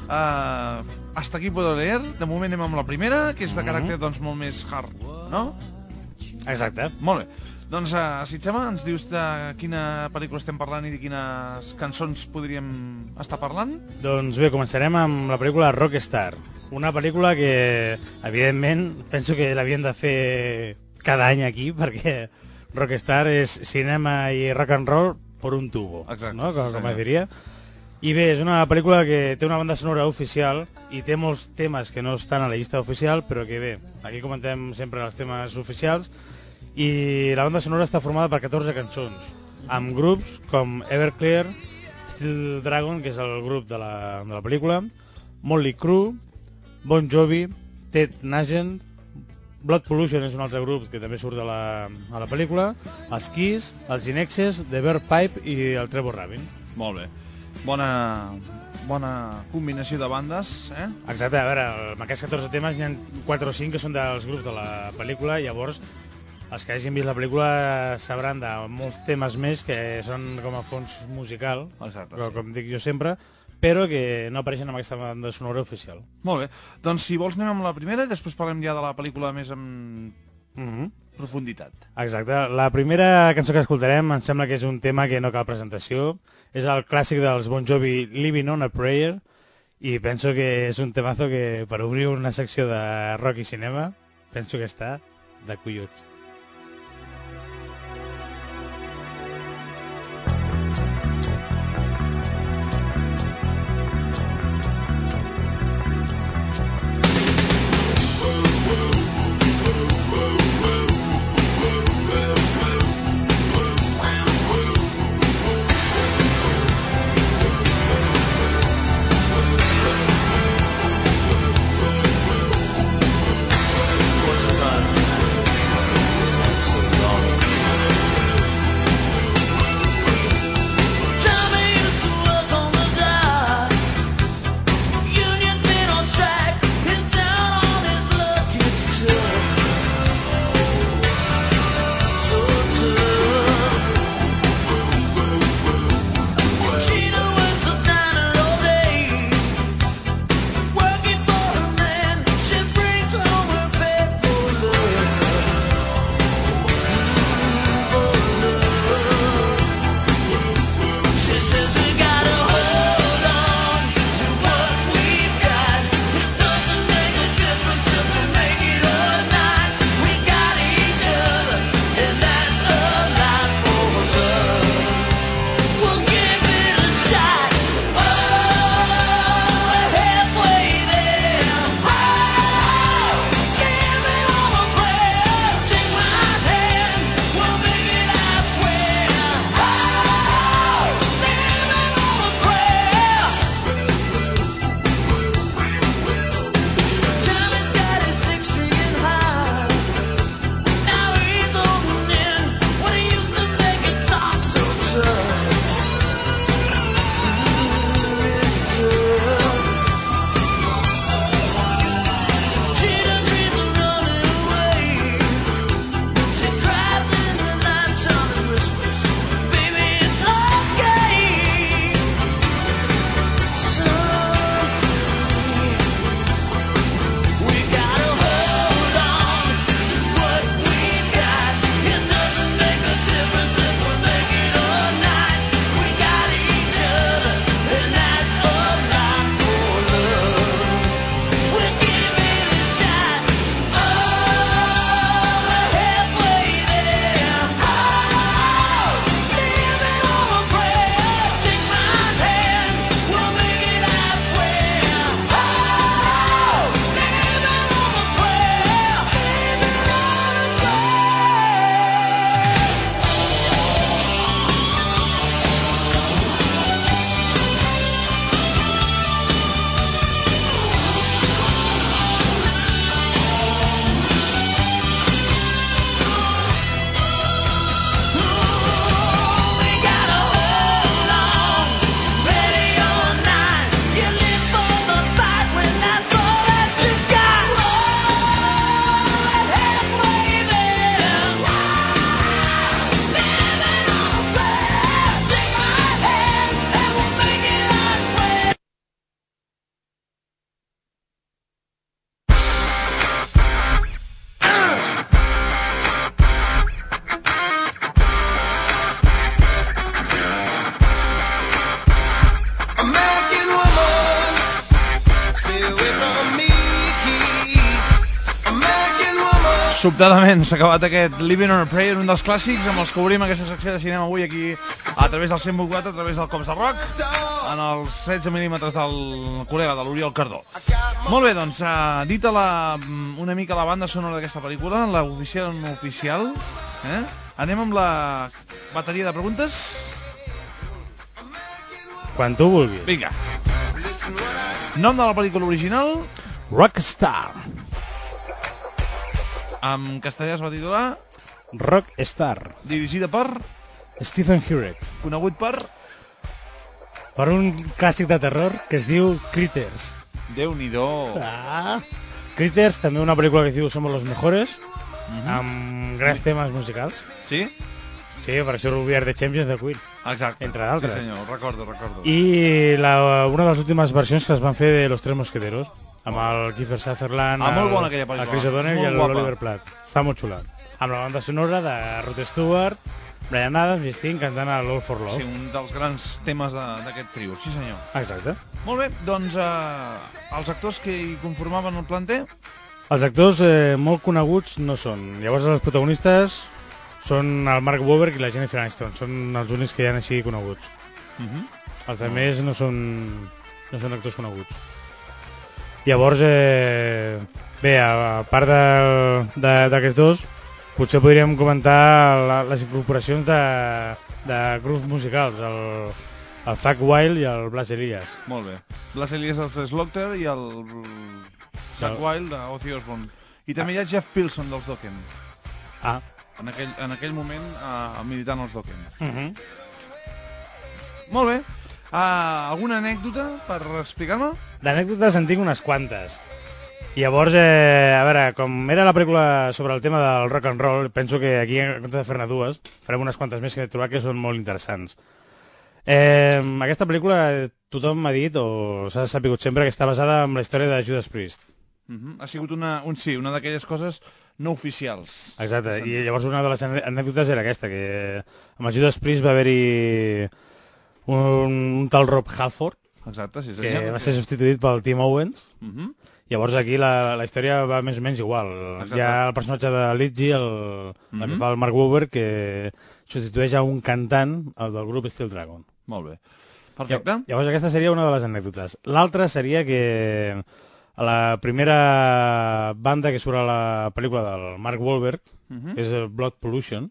hasta aquí puedo leer. De moment anem amb la primera, que és de caràcter doncs, molt més hard, no? Exacte. Molt bé. Doncs, Sitxema, ens dius de quina pel·lícula estem parlant i de quines cançons podríem estar parlant? Doncs bé, començarem amb la pel·lícula Rockstar. Una pel·lícula que, evidentment, penso que l'havien de fer cada any aquí, perquè Rockstar és cinema i rock and roll per un tubo. Exacte. No? Com es diria. I bé, és una pel·lícula que té una banda sonora oficial i té molts temes que no estan a la llista oficial, però que bé, aquí comentem sempre els temes oficials, i la banda sonora està formada per 14 cançons, amb grups com Everclear, Steel Dragon, que és el grup de la pel·lícula, Motley Crue, Bon Jovi, Ted Nugent, Blood Pollution és un altre grup que també surt a la pel·lícula, els Kiss, els In Excess, The Bear Pipe i el Trevor Rabin. Molt bé. Bona combinació de bandes, eh? Exacte, a veure, amb aquests 14 temes n'hi ha 4 o 5 que són dels grups de la pel·lícula, llavors els que hagin vist la pel·lícula sabran de molts temes més que són com a fons musical, com dic jo sempre, però que no apareixen en aquesta banda sonora oficial. Molt bé, doncs si vols anem amb la primera i després parlem ja de la pel·lícula més amb profunditat. Exacte, la primera cançó que escoltarem em sembla que és un tema que no cal presentació, és el clàssic dels Bon Jovi, Living on a Prayer, i penso que és un temazo que per obrir una secció de rock i cinema penso que està de collons. Once upon a time Sobtadament s'ha acabat aquest Living on a Prayer, un dels clàssics amb els que obrim aquesta secció de cinema avui aquí a través del 104, a través del Cops de Rock, en els 16 mil·límetres del col·lega, de l'Oriol Cardó. Molt bé, doncs, dita una mica la banda sonora d'aquesta pel·lícula, l'oficial o no oficial, anem amb la bateria de preguntes? Quan tu vulguis. Vinga. Nom de la pel·lícula original? Rockstar. En castellà es va titular? Rockstar. Dirigida per? Stephen Hurek. Conegut per? Per un clàssic de terror que es diu Critters. Déu-n'hi-do. Critters, també una pel·lícula que es diu Somos los Mejores, amb grans temes musicals. Sí? Sí, per això We Are the Champions de Queen. Exacte. Entre d'altres. Sí, senyor, recordo. I una de les últimes versions que es van fer de Los Tres Mosqueteros, amb el Kiefer Sutherland, molt bona aquella pel·lícula. el Chris O'Donnell i l'Oliver Platt. Està molt xula. Amb la banda sonora de Rod Stewart, Bryan Adams i Sting cantant a Lord for Love. Sí, un dels grans temes d'aquest trio, sí senyor. Exacte. Molt bé, doncs els actors que hi conformaven el planter? Els actors molt coneguts no són. Llavors els protagonistes són el Mark Wahlberg i la Jennifer Aniston. Són els únics que hi ha així coneguts. Els altres no són actors coneguts. Llavors, bé, a part d'aquests dos, potser podríem comentar les incorporacions de grups musicals, el Zakk Wylde i el Blas Elias. Molt bé. Blas Elias dels Slaughter i el Zakk Wylde d'Ozzy Osbourne. I també hi ha Jeff Pilson dels Dokken. En aquell moment militant als Dokken. Molt bé. Alguna anècdota per explicar-me? D'anècdotes en tinc unes quantes. Llavors, a veure, com era la pel·lícula sobre el tema del rock and roll, penso que aquí, en comptes de fer-ne dues, farem unes quantes més que he trobat que són molt interessants. Aquesta pel·lícula tothom m'ha dit, o s'ha sapigut sempre, que està basada en la història de Judas Priest. Ha sigut una d'aquelles coses no oficials. Exacte, i llavors una de les anècdotes era aquesta, que amb el Judas Priest va haver-hi un tal Rob Halford, exacte, sí, que va ser substituït pel Tim Owens. Llavors aquí la història va més o menys igual. Exacte. Hi ha el personatge de Lidgy, el que fa el Mark Wahlberg, que substitueix a un cantant, el del grup Steel Dragon. Molt bé. Perfecte. Llavors aquesta seria una de les anècdotes. L'altra seria que a la primera banda que surt a la pel·lícula del Mark Wahlberg, és el Blood Pollution,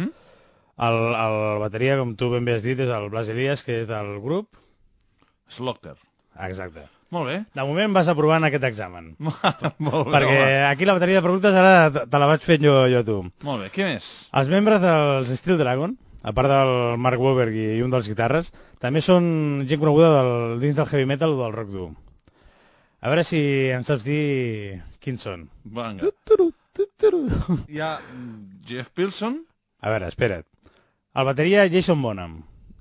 el bateria, com tu ben bé has dit, és el Blas Elias, que és del grup Slaughter. Exacte. Molt bé. De moment vas aprovant aquest examen. Molt bé. Perquè aquí la bateria de preguntes ara te la vaig fent jo a tu. Molt bé. Què més? Els membres dels Steel Dragon, a part del Mark Wahlberg i un dels guitarres, també són gent coneguda dins del heavy metal o del rock dur. A veure si em saps dir quins són. Vinga. Hi ha Jeff Pilson. A veure, espera't. El bateria Jason Bonham.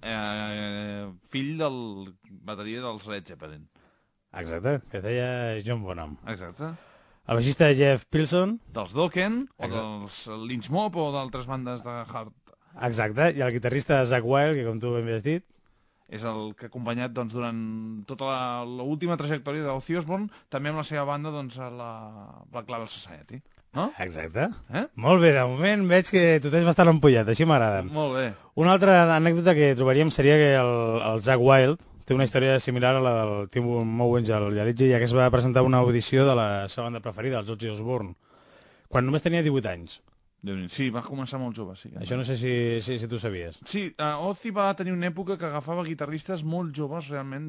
Fill del bateria dels Led Zeppelin. Exacte, que es deia John Bonham. Exacte. El baixista Jeff Pilson. Dels Dokken, o dels Lynch Mob, o d'altres bandes de hard. Exacte, i el guitarrista Zakk Wylde, que com tu ben bé has dit, és el que ha acompanyat durant tota l'última trajectòria d'Ozzy Osbourne, també amb la seva banda a la Black Label Society. No? Exacte. Molt bé, de moment veig que tu tens bastant empollat, així m'agrada. Molt bé. Una altra anècdota que trobaríem seria que el Zakk Wylde té una història similar a la del Tim Owens i el Lidgy, ja que es va presentar una audició de la seva banda preferida, els Ozzy Osbourne, quan només tenia 18 anys. Sí, va començar molt jove, sí. Això no sé si tu sabies. Sí, Ozzy va tenir una època que agafava guitarristes molt joves, realment,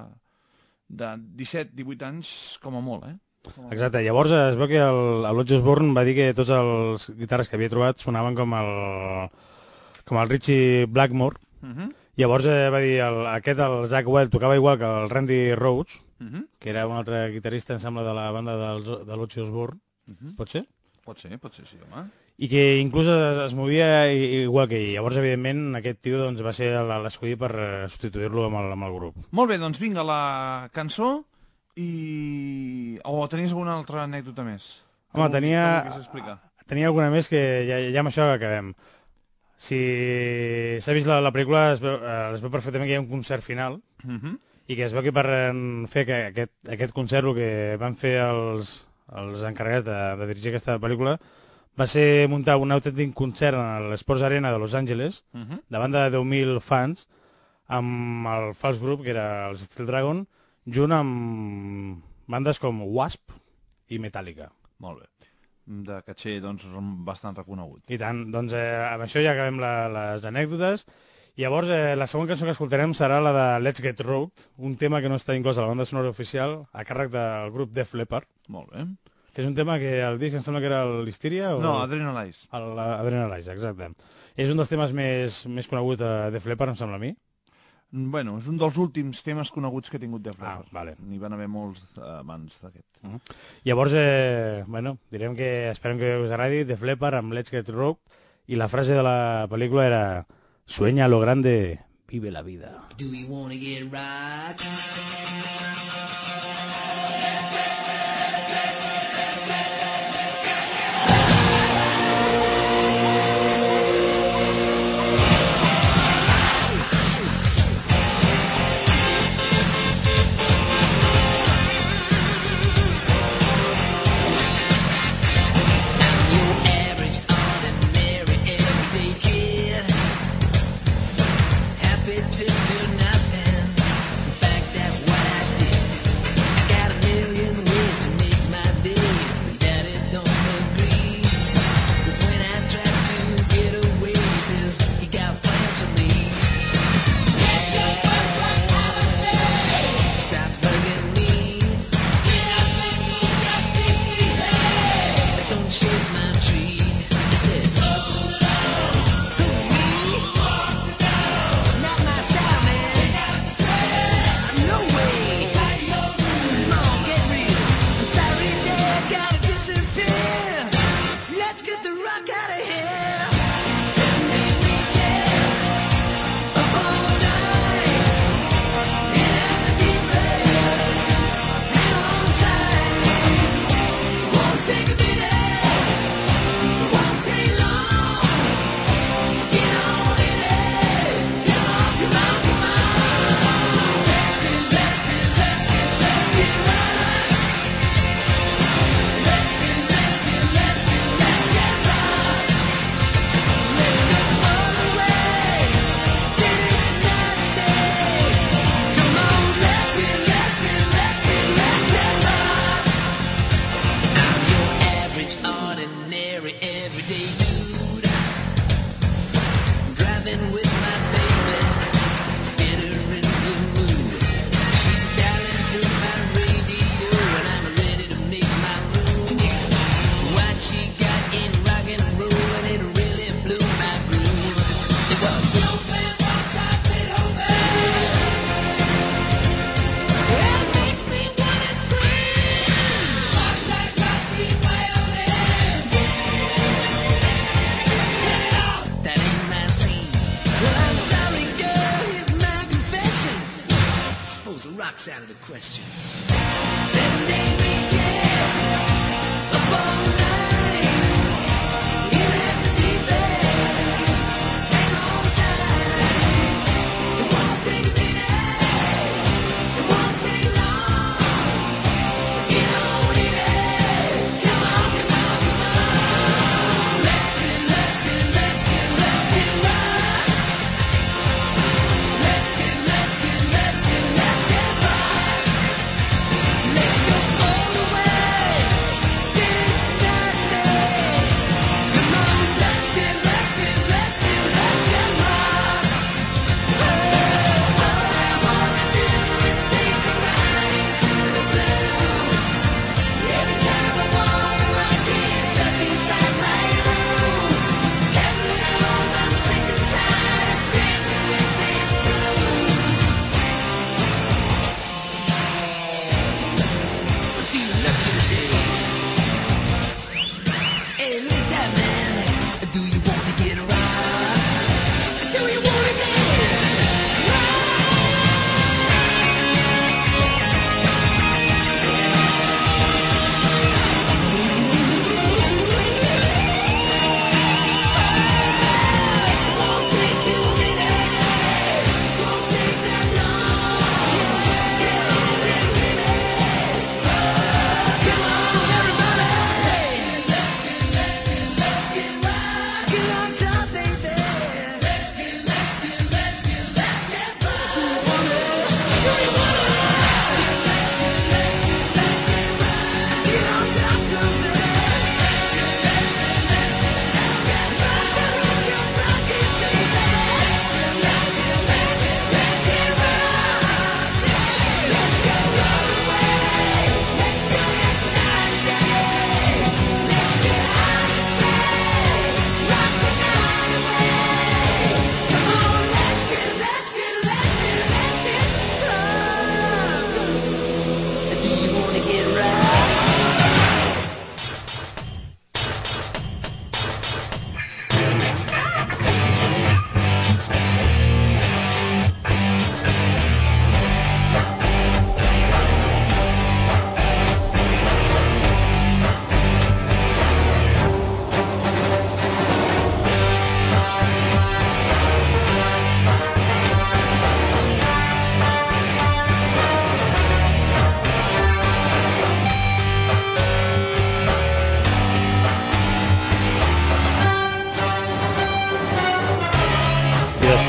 de 17-18 anys, com a molt, Exacte, llavors es veu que l'Ozzy Osbourne va dir que tots els guitarres que havia trobat sonaven com el Richie Blackmore. Llavors va dir el Zakk Wylde tocava igual que el Randy Rhoads, que era un altre guitarrista, em sembla, de la banda de l'Ozzy Osbourne. Pot ser? Pot ser, sí, home. I que inclús es movia igual que ell. Llavors, evidentment, aquest tio va ser l'escollit per substituir-lo amb el grup. Molt bé, doncs vinga, la cançó i... O tenies alguna altra anècdota més? Home, tenia alguna més que ja amb això acabem. Si s'ha vist la pel·lícula, es veu perfectament que hi ha un concert final i que es veu que per fer aquest concert el que van fer els encarregats de dirigir aquesta pel·lícula va ser muntar un autèntic concert a l'Sports Arena de Los Angeles, davant de 10.000 fans, amb el fals grup, que era els Steel Dragon, junt amb bandes com Wasp i Metallica. Molt bé. De caché, doncs, bastant reconegut. I tant, doncs amb això ja acabem les anècdotes. Llavors, la segona cançó que escoltarem serà la de Let's Get Rocked, un tema que no està inclòs a la banda sonora oficial, a càrrec del grup Def Leppard. Molt bé. Que és un tema que el disc em sembla que era l'Hysteria o... No, Adrenalize. Adrenalize, exacte. És un dels temes més conegut de Def Leppard, em sembla a mi. Bueno, és un dels últims temes coneguts que ha tingut Def Leppard. Vale. N'hi van haver molts abans d'aquest. Llavors, direm que esperem que us agradi Def Leppard amb Let's Get Rocked, i la frase de la pel·lícula era Sueña lo grande, vive la vida. Do we wanna get rocked? To do nothing. In fact, that's what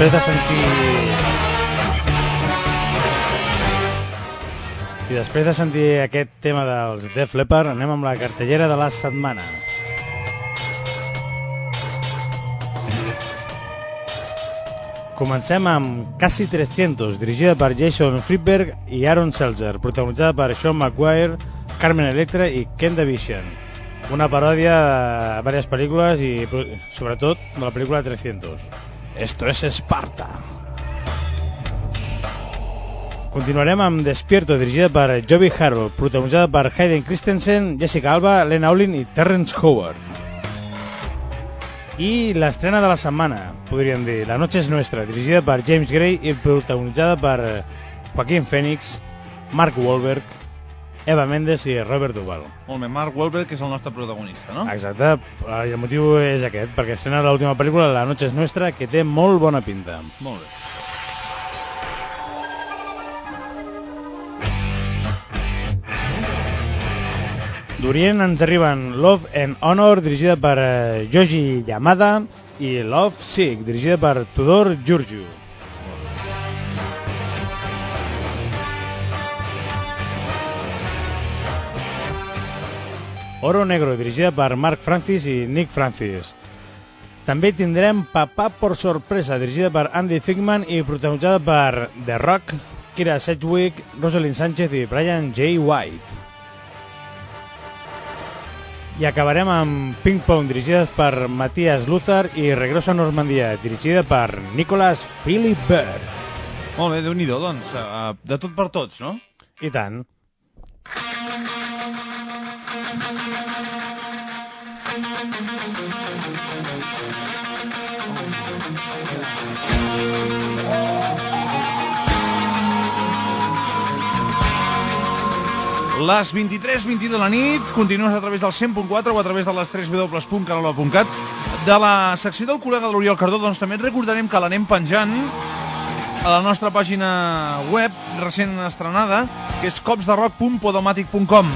després de sentir... I després de sentir aquest tema dels Def Leppard, anem amb la cartellera de la setmana. Comencem amb Casi 300, dirigida per Jason Friedberg i Aaron Seltzer, protagonitzada per Sean McGuire, Carmen Electra i Ken Division. Una paròdia de diverses pel·lícules i sobretot de la pel·lícula 300. Esto es Esparta. Continuarem amb Despierto, dirigida per Joby Harold, protagonitzada per Hayden Christensen, Jessica Alba, Lena Olin i Terrence Howard. I l'estrena de la setmana, podríem dir, La noche es nuestra, dirigida per James Gray i protagonitzada per Joaquin Phoenix, Mark Wahlberg, Eva Mendes i Robert Duvall. Molt bé, Mark Wahlberg, que és el nostre protagonista, no? Exacte, i el motiu és aquest, perquè estrena l'última pel·lícula, La noche es nuestra, que té molt bona pinta. Molt bé. D'Orient ens arriben Love and Honor, dirigida per Yoji Yamada, i Love Sick, dirigida per Tudor Giurgiu. Oro Negro, dirigida per Mark Francis i Nick Francis. També tindrem Papà por sorpresa, dirigida per Andy Fickman i protagonitzada per The Rock, Kira Sedgwick, Rosalind Sánchez i Brian J. White. I acabarem amb Ping Pong, dirigida per Matías Lúzar, i Regreso a Normandia, dirigida per Nicholas Philip Bird. Molt bé, Déu-n'hi-do, doncs, de tot per tots, no? I tant. Les 23:22 de la nit, continues a través del 100.4 o a través de les www.canalola.cat. De la secció del col·lega de l'Oriol Cardó, doncs també et recordarem que l'anem penjant a la nostra pàgina web recent estrenada, que és copsderock.podomatic.com.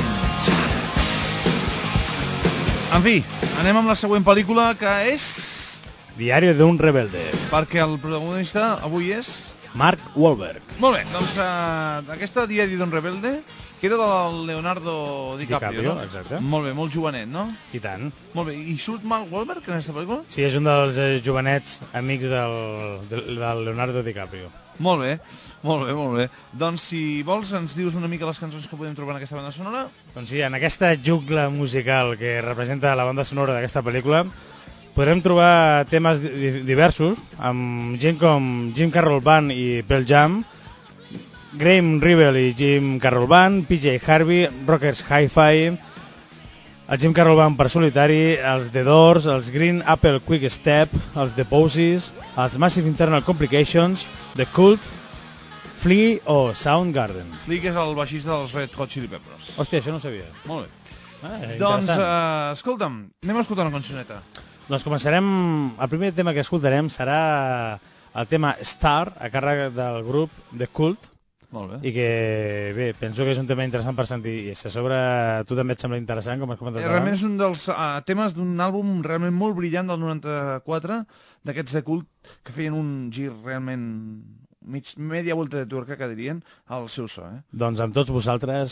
En fi, anem amb la següent pel·lícula, que és... Diario de un rebelde. Perquè el protagonista avui és... Mark Wahlberg. Molt bé, doncs aquesta Diari d'un rebelde, que era del Leonardo DiCaprio, no? Exacte. Molt bé, molt jovenet, no? I tant. Molt bé, i surt Mark Wahlberg en aquesta pel·lícula? Sí, és un dels jovenets amics del Leonardo DiCaprio. Molt bé, molt bé, molt bé. Doncs si vols ens dius una mica les cançons que podem trobar en aquesta banda sonora? Doncs sí, en aquesta jungla musical que representa la banda sonora d'aquesta pel·lícula podrem trobar temes diversos, amb gent com Jim Carroll Band i Pearl Jam, Graham Rebel i Jim Carroll Band, PJ Harvey, Rockers Hi-Fi, el Jim Carroll Band per solitari, els The Doors, els Green Apple Quick Step, els The Posies, els Massive Internal Complications, The Cult, Flea o Soundgarden. Flea, que és el baixista dels Red Hot Chili Peppers. Hòstia, això no ho sabia. Molt bé. Doncs, escolta'm, anem a escoltar una cançoneta. Doncs començarem... El primer tema que escoltarem serà el tema Star, a càrrec del grup The Cult. Molt bé. I que, bé, penso que és un tema interessant per sentir. I a sobre, tu també et sembla interessant, com has comentat abans? Realment és un dels temes d'un àlbum realment molt brillant del 94, d'aquests The Cult, que feien un gir realment... media volta de tuerca, que dirien, al seu so, eh? Doncs amb tots vosaltres...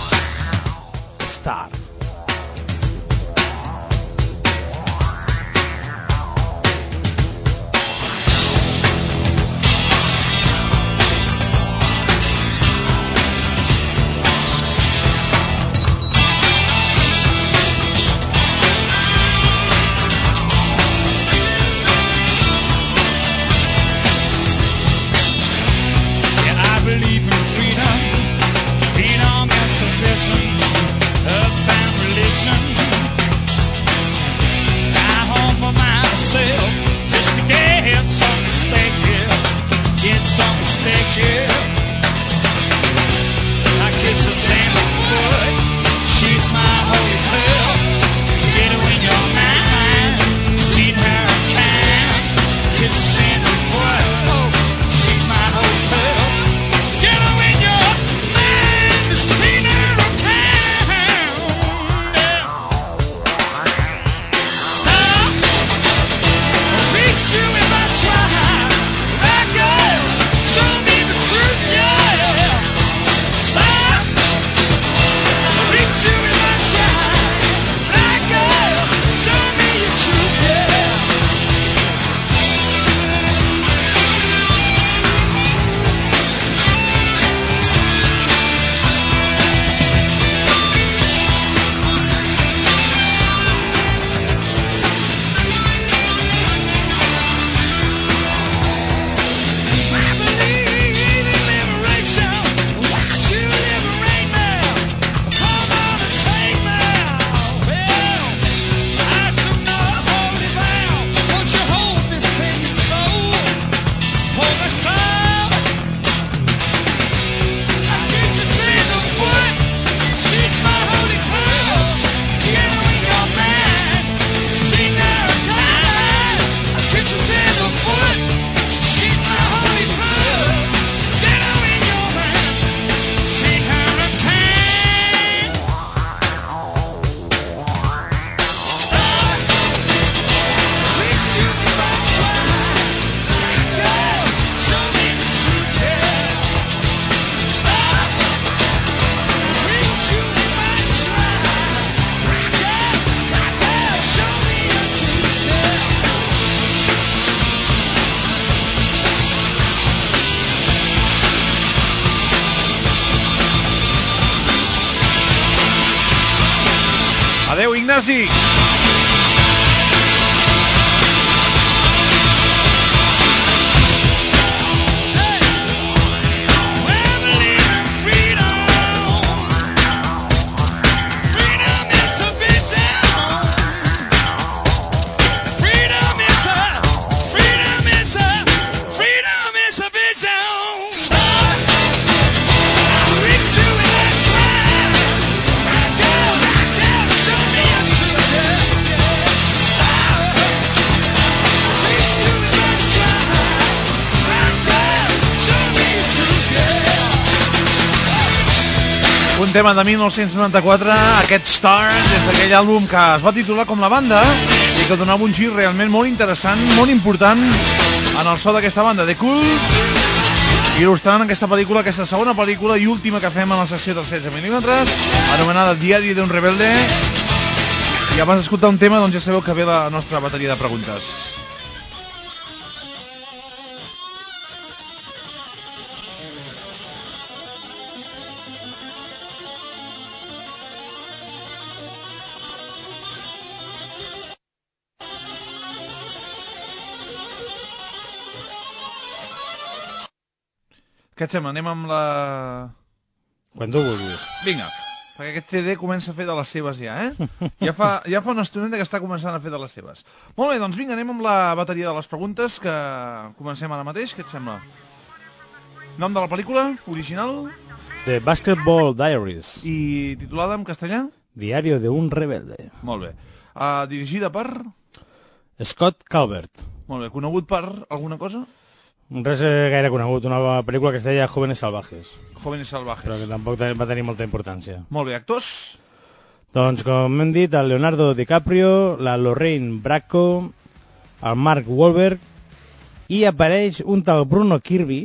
Star. Believe in freedom, freedom and submission, a family. Adeu, Ignasi. Un tema de 1994, aquest Star, des d'aquell àlbum que es va titular com La Banda i que donava un gir realment molt interessant, molt important en el so d'aquesta banda, The Cools, il·lustrant aquesta pel·lícula, aquesta segona pel·lícula i última que fem en la secció dels 16 mm, anomenada Diari d'un rebelde. I abans d'escoltar un tema, doncs ja sabeu que ve la nostra bateria de preguntes. Què et sembla? Anem amb la... Quan tu vulguis. Vinga, perquè aquest CD comença a fer de les seves ja, eh? Ja fa una estoneta que està començant a fer de les seves. Molt bé, doncs vinga, anem amb la bateria de les preguntes, que comencem ara mateix. Què et sembla? Nom de la pel·lícula original? The Basketball Diaries. I titulada en castellà? Diario de un rebelde. Molt bé. Dirigida per? Scott Calvert. Molt bé. Conegut per alguna cosa? Res gaire conegut, una pel·lícula que es deia Jóvenes Salvajes. Jóvenes Salvajes. Però que tampoc va tenir molta importància. Molt bé, actors? Doncs, com hem dit, el Leonardo DiCaprio, la Lorraine Bracco, el Mark Wahlberg, i apareix un tal Bruno Kirby,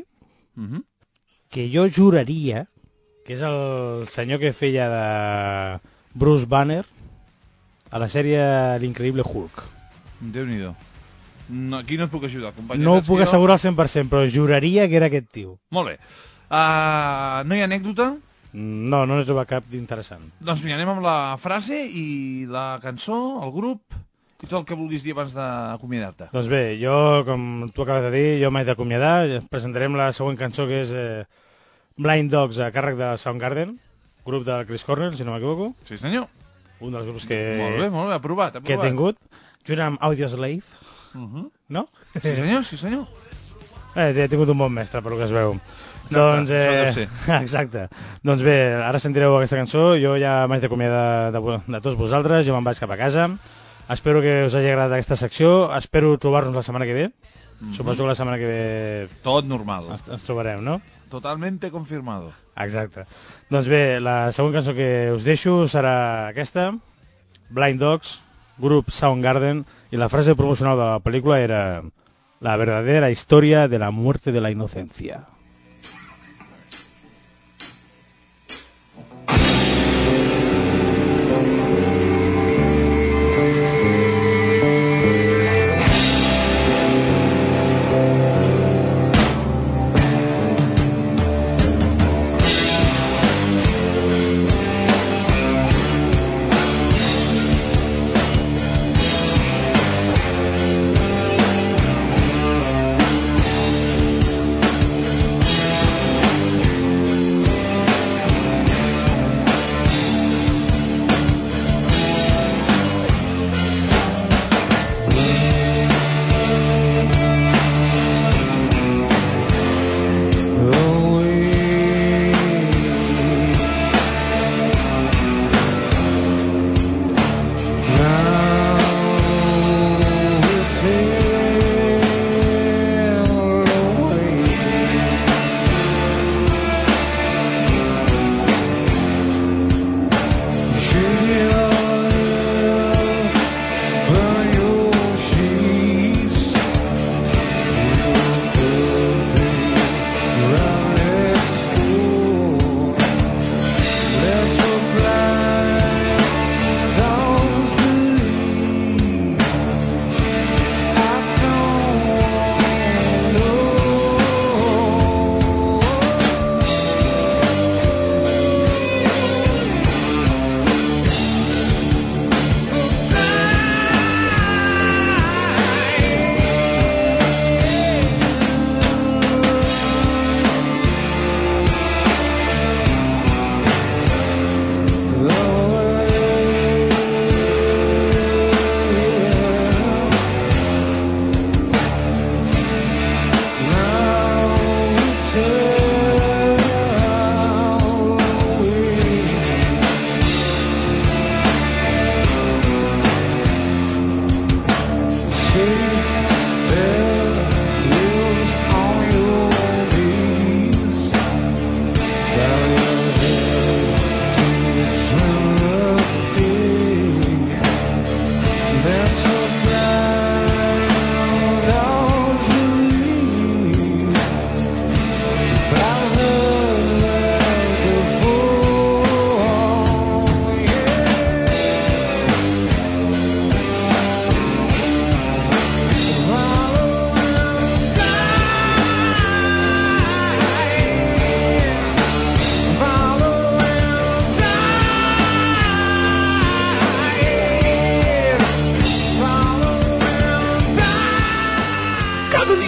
que jo juraria que és el senyor que feia de Bruce Banner a la sèrie L'Increïble Hulk. Déu-n'hi-do. No, aquí no et puc ajudar, company. No ho puc assegurar al 100%, però juraria que era aquest tio. Molt bé. No hi ha anècdota? No he trobat cap d'interessant. Doncs mira, anem amb la frase i la cançó, el grup i tot el que vulguis dir abans d'acomiadar-te. Doncs bé, jo, com tu acabes de dir, jo m'haig d'acomiadar. Presentarem la següent cançó, que és Blind Dogs, a càrrec de Soundgarden, grup de Chris Cornell, si no m'equivoco. Sí, senyor. Un dels grups que... Molt bé, aprovat. Que he tingut, junt amb Audioslave. No? Sí senyor. He tingut un bon mestre, per lo que es veu. Doncs, exacte. Doncs bé, ara sentireu aquesta cançó. Jo ja m'haig d'acomiadar de tots vosaltres. Jo me'n vaig cap a casa. Espero que us hagi agradat aquesta secció. Espero trobar-nos la setmana que ve. Suposo que la setmana que ve... Tot normal. Ens trobarem, no? Totalmente confirmado. Exacte. Doncs bé, la següent cançó que us deixo serà aquesta, Blind Dogs, grup Soundgarden, i la frase promocional de la pel·lícula era la verdadera història de la muerte de la inocencia.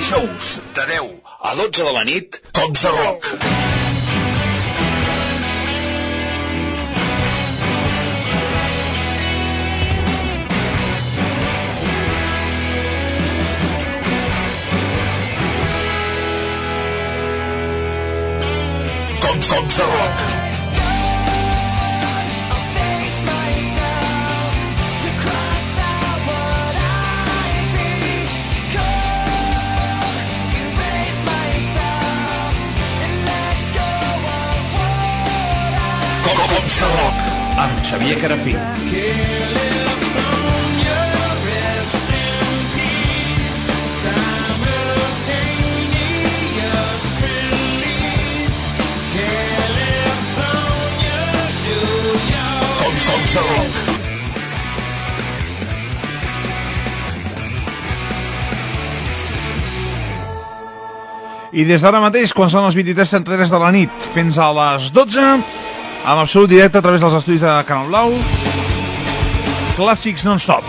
Dijous, de 10 a 12 de la nit, Cops de Rock. Cops de Rock. Cops de Rock, amb Xavier Carafí. Cops de Rock. I des d'ara mateix, quan són les 23:33 de la nit, fins a les 12, amb absolut directe a través dels estudis de Canal Blau, Clàssics non-stop.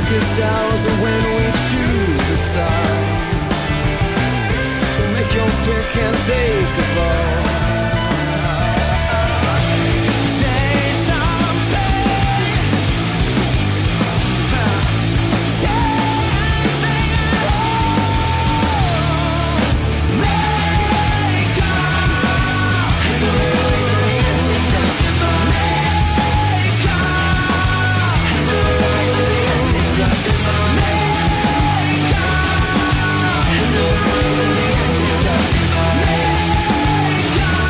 darkest hours are when we choose a side. So make your pick and take a vote. Say something. Say anything at all. Make up. Make up.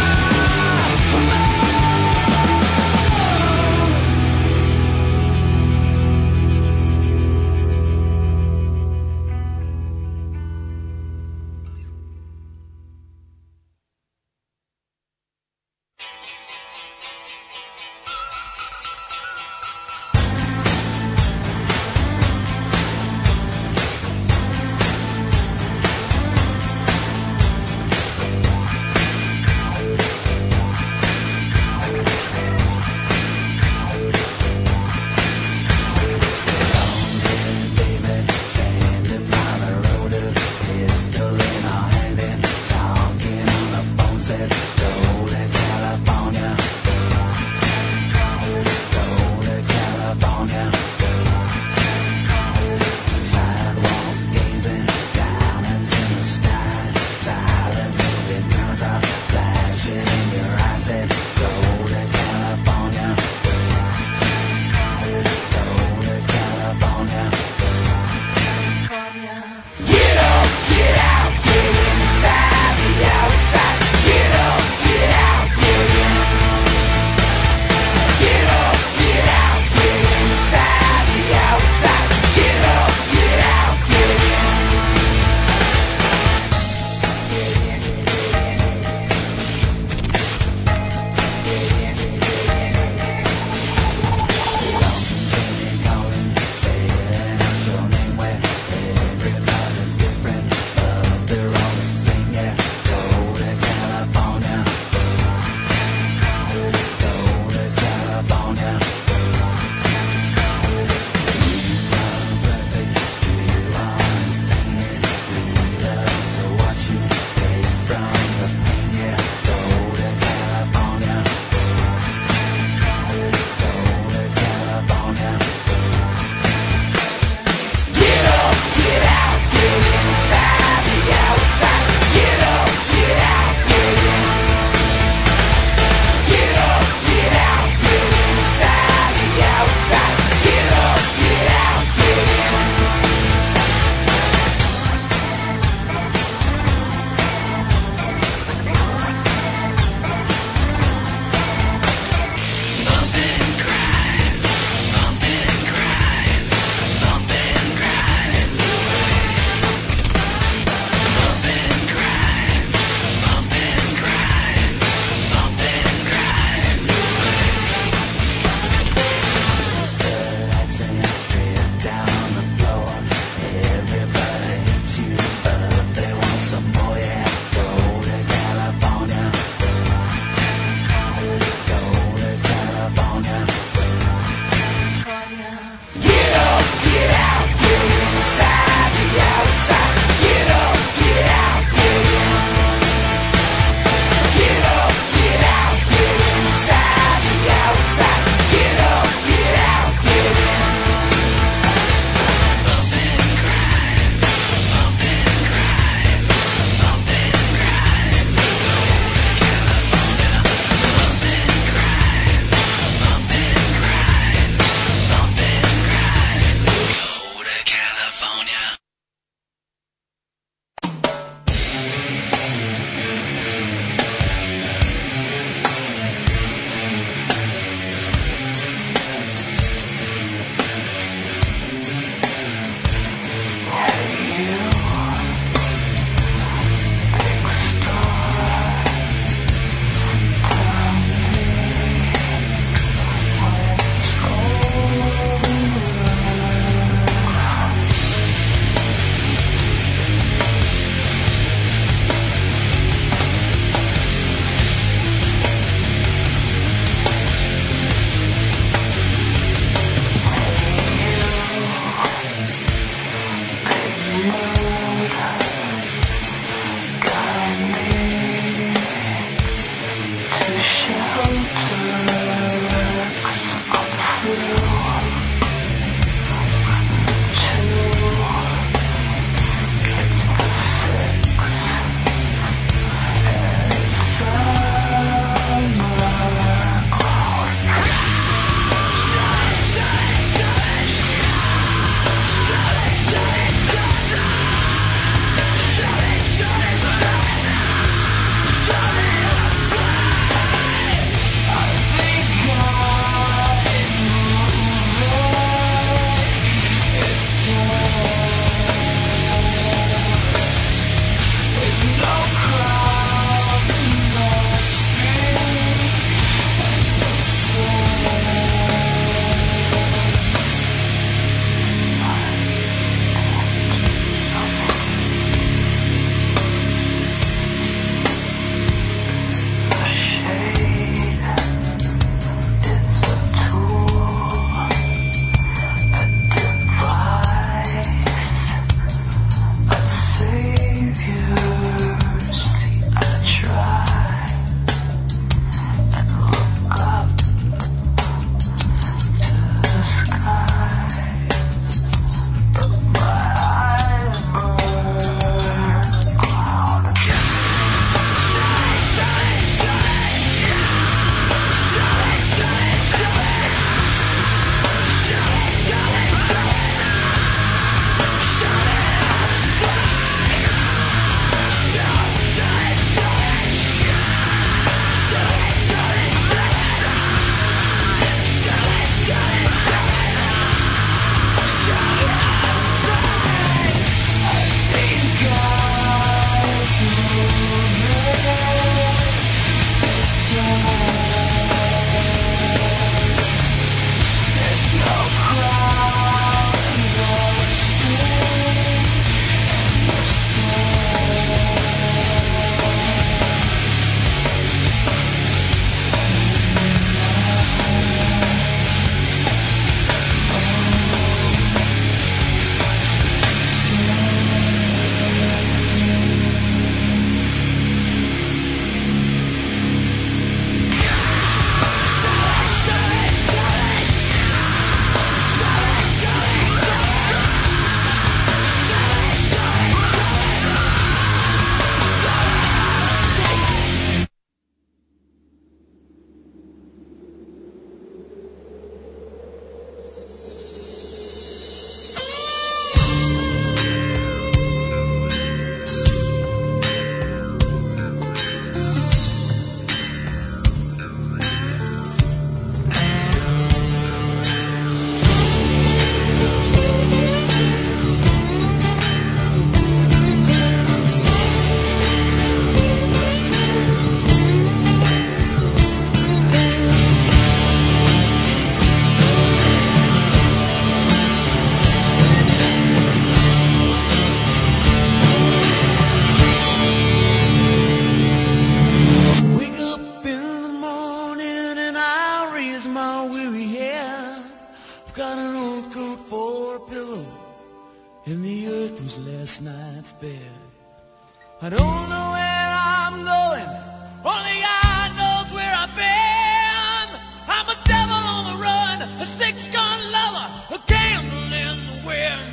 sleepless nights bed. I don't know where I'm going, only God knows where I've been. I'm a devil on the run, a six-gun lover, a candle in the wind.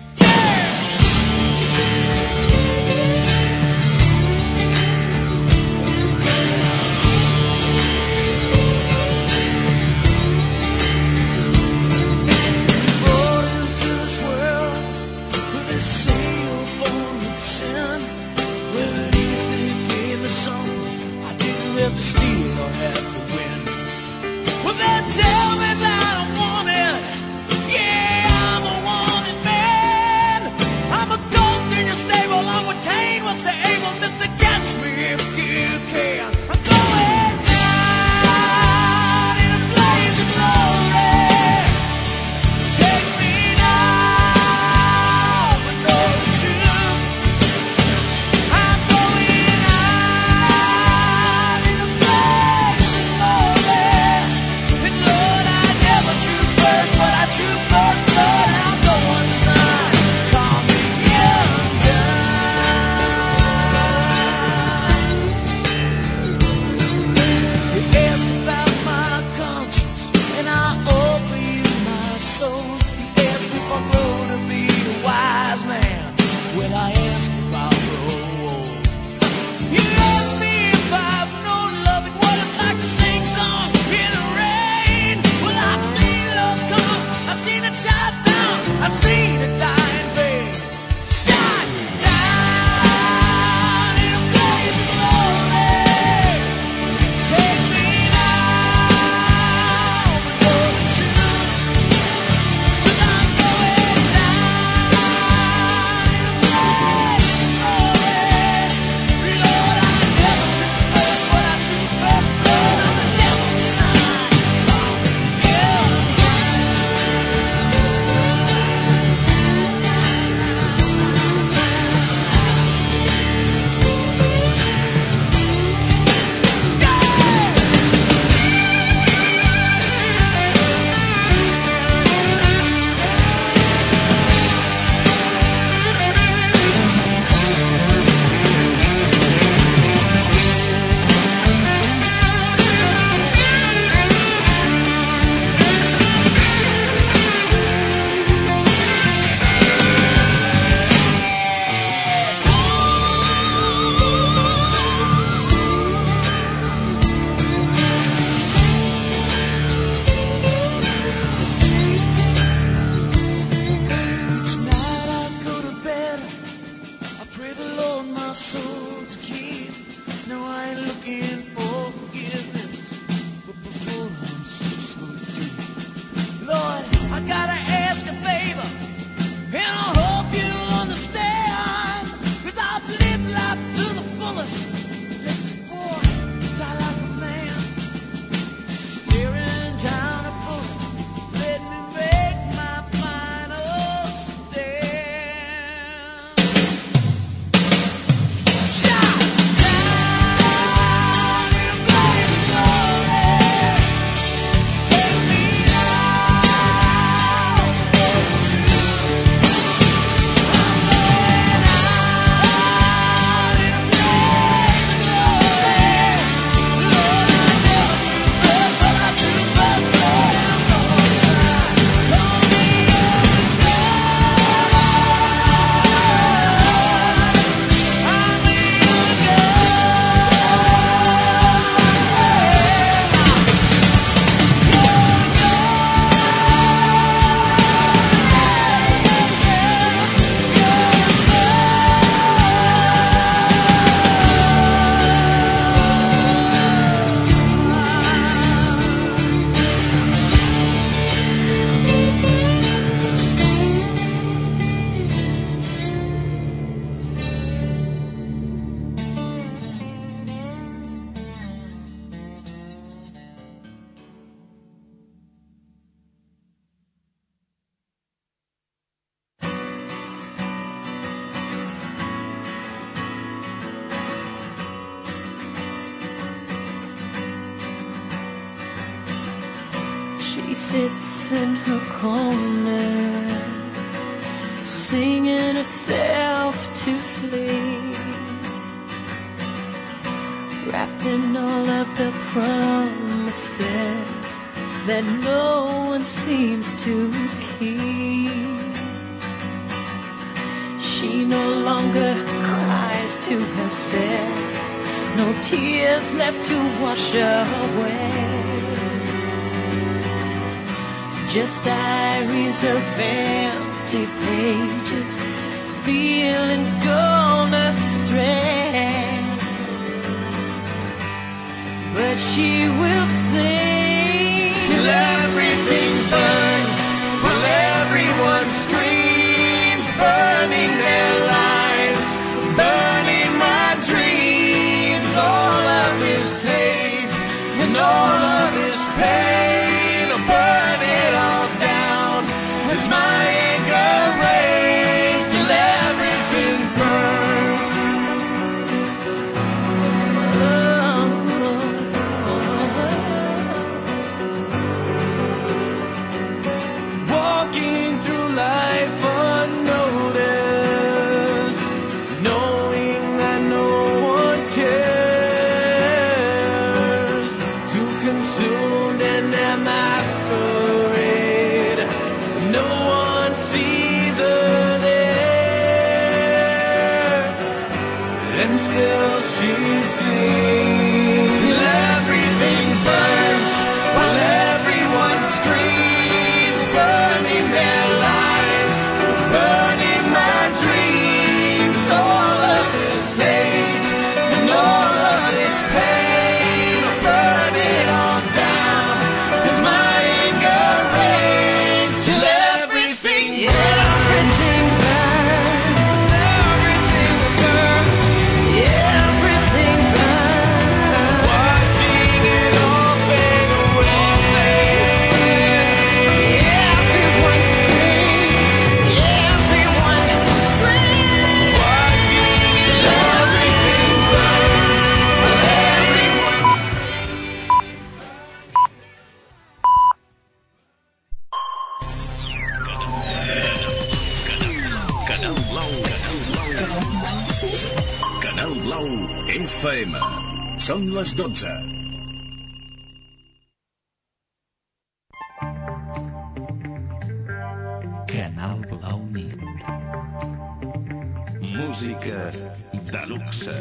To steal or have to win. Well, they tell me that I'm wanted. Yeah, I'm a wanted man. I'm a goat in your stable. I'm what Cain was to Abel. Mr. Catch me if you can. I'm going down in a blaze of glory. Take me now, but know the truth. I'm going out in a blaze of glory. And Lord, I never drew first, but I drew first blood. I'm going, son, call me undone. You ask about my conscience, and I offer you my soul. You ask if I grow to be a wise man. Well, I ask if I grow old. You ask me if I've known love and what it's like to sing songs in the rain. Well, I've seen love come, I've seen it shot down, I've seen it die in vain. Shot down in a blaze of glory. Take me now, but know the truth. 'Cause I'm going down in a blaze of glory. Lord, I never drew first, but I drew first blood. I'm the devil's son, call me Each night I go to bed, I pray the Lord my soul to keep. No, I ain't looking for forgiveness, but before I'm so deep. Lord, I gotta ask a favor, and I hope you'll understand. 'Cause I've lived life to the fullest. Let's boy, die like a man. Staring down a bullet, let me make my final stand. Shot down in a blaze of glory. Take me now, but know the truth. I'm going out in a blaze of glory. Lord, I never drew first, but I drew first blood. I'm going, son, call me She sits in her corner, singing herself to sleep, wrapped in all of the promises that no one seems to keep. She no longer cries to herself, no tears left to wash away, just diaries of empty pages, feelings gone astray. But she will sing till everything burns, while everyone screams, burning their lives, burning my dreams. All of this hate and all of this pain, I'll burn it all down as my anger rains till everything burns. Walking through life unnoticed, knowing that no one cares, too consumed in their masquerade, no one sees her there, and still she sings till everything burns, while everyone screams, burning their lives, burning my dreams. All of this hate and all of this pain, I'll burn it all down as my anger reigns till everything burns. Everything burns. Everything burns. Everything burns. Watching it all fade away. Everyone screams. Everyone screams. Watching till everything burns. Everyone Canal Blau. Canal Blau FM. Són les 12. Canal Blau nit. Música de luxe.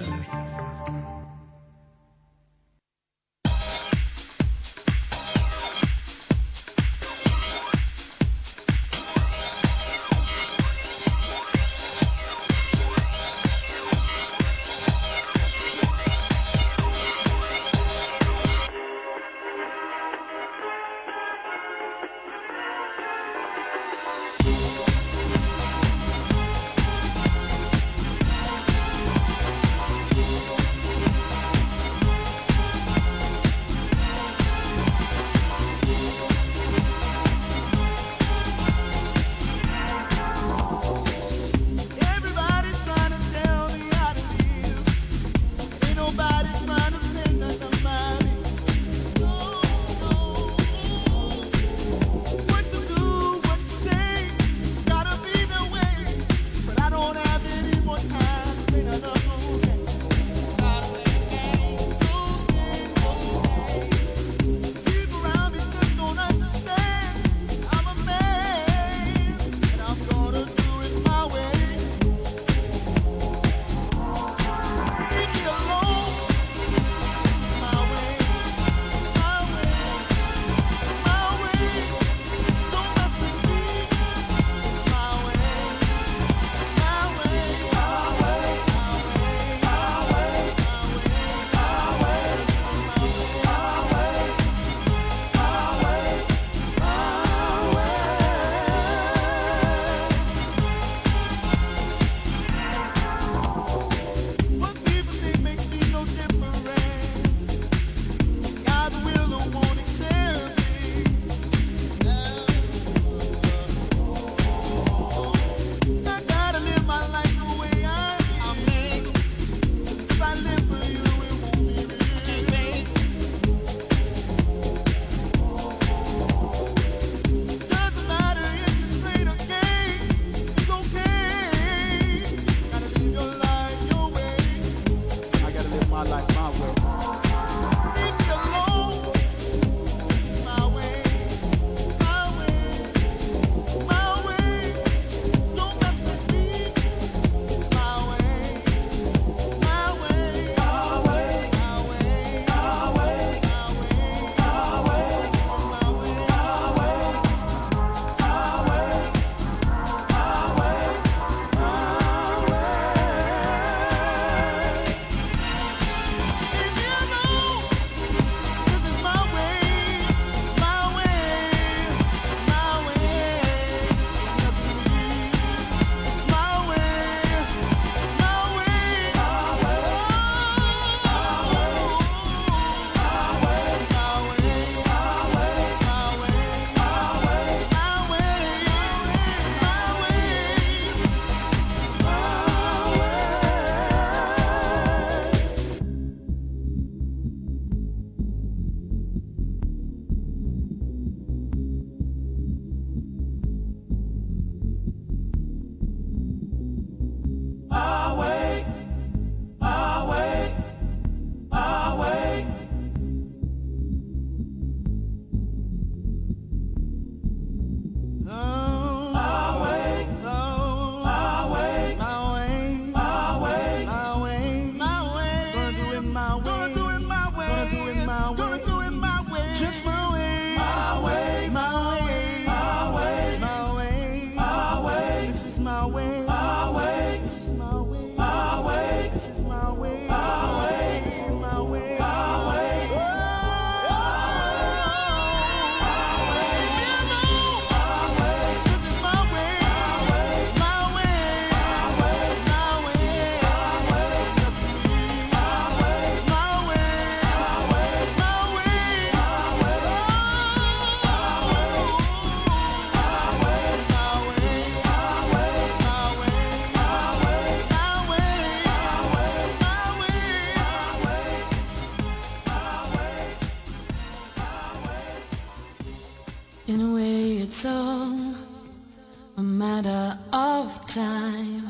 In a way it's all a matter of time.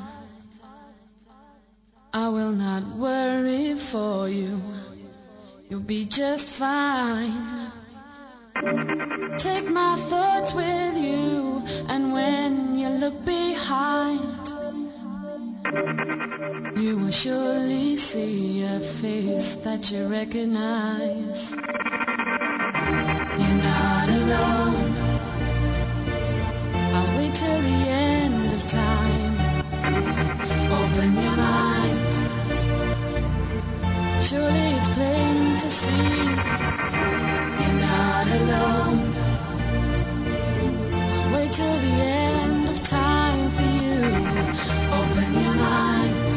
I will not worry for you. You'll be just fine. Take my thoughts with you, and when you look behind, you will surely see a face that you recognize. You're not alone. I'll wait till the end of time. Open your mind. Surely it's plain to see you're not alone. I'll wait till the end of time for you. Open your mind.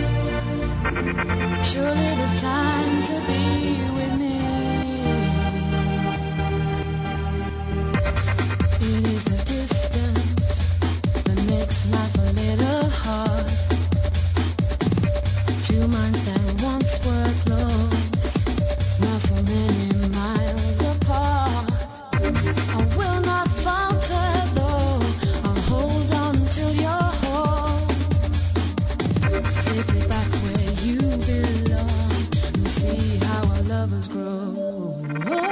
Surely there's time to be with me. It is the distance that makes life a little hard. Two minds that once were close, now so many miles apart. I will not falter though, I'll hold on till you're home, safely back where you belong, and see how our lovers grow.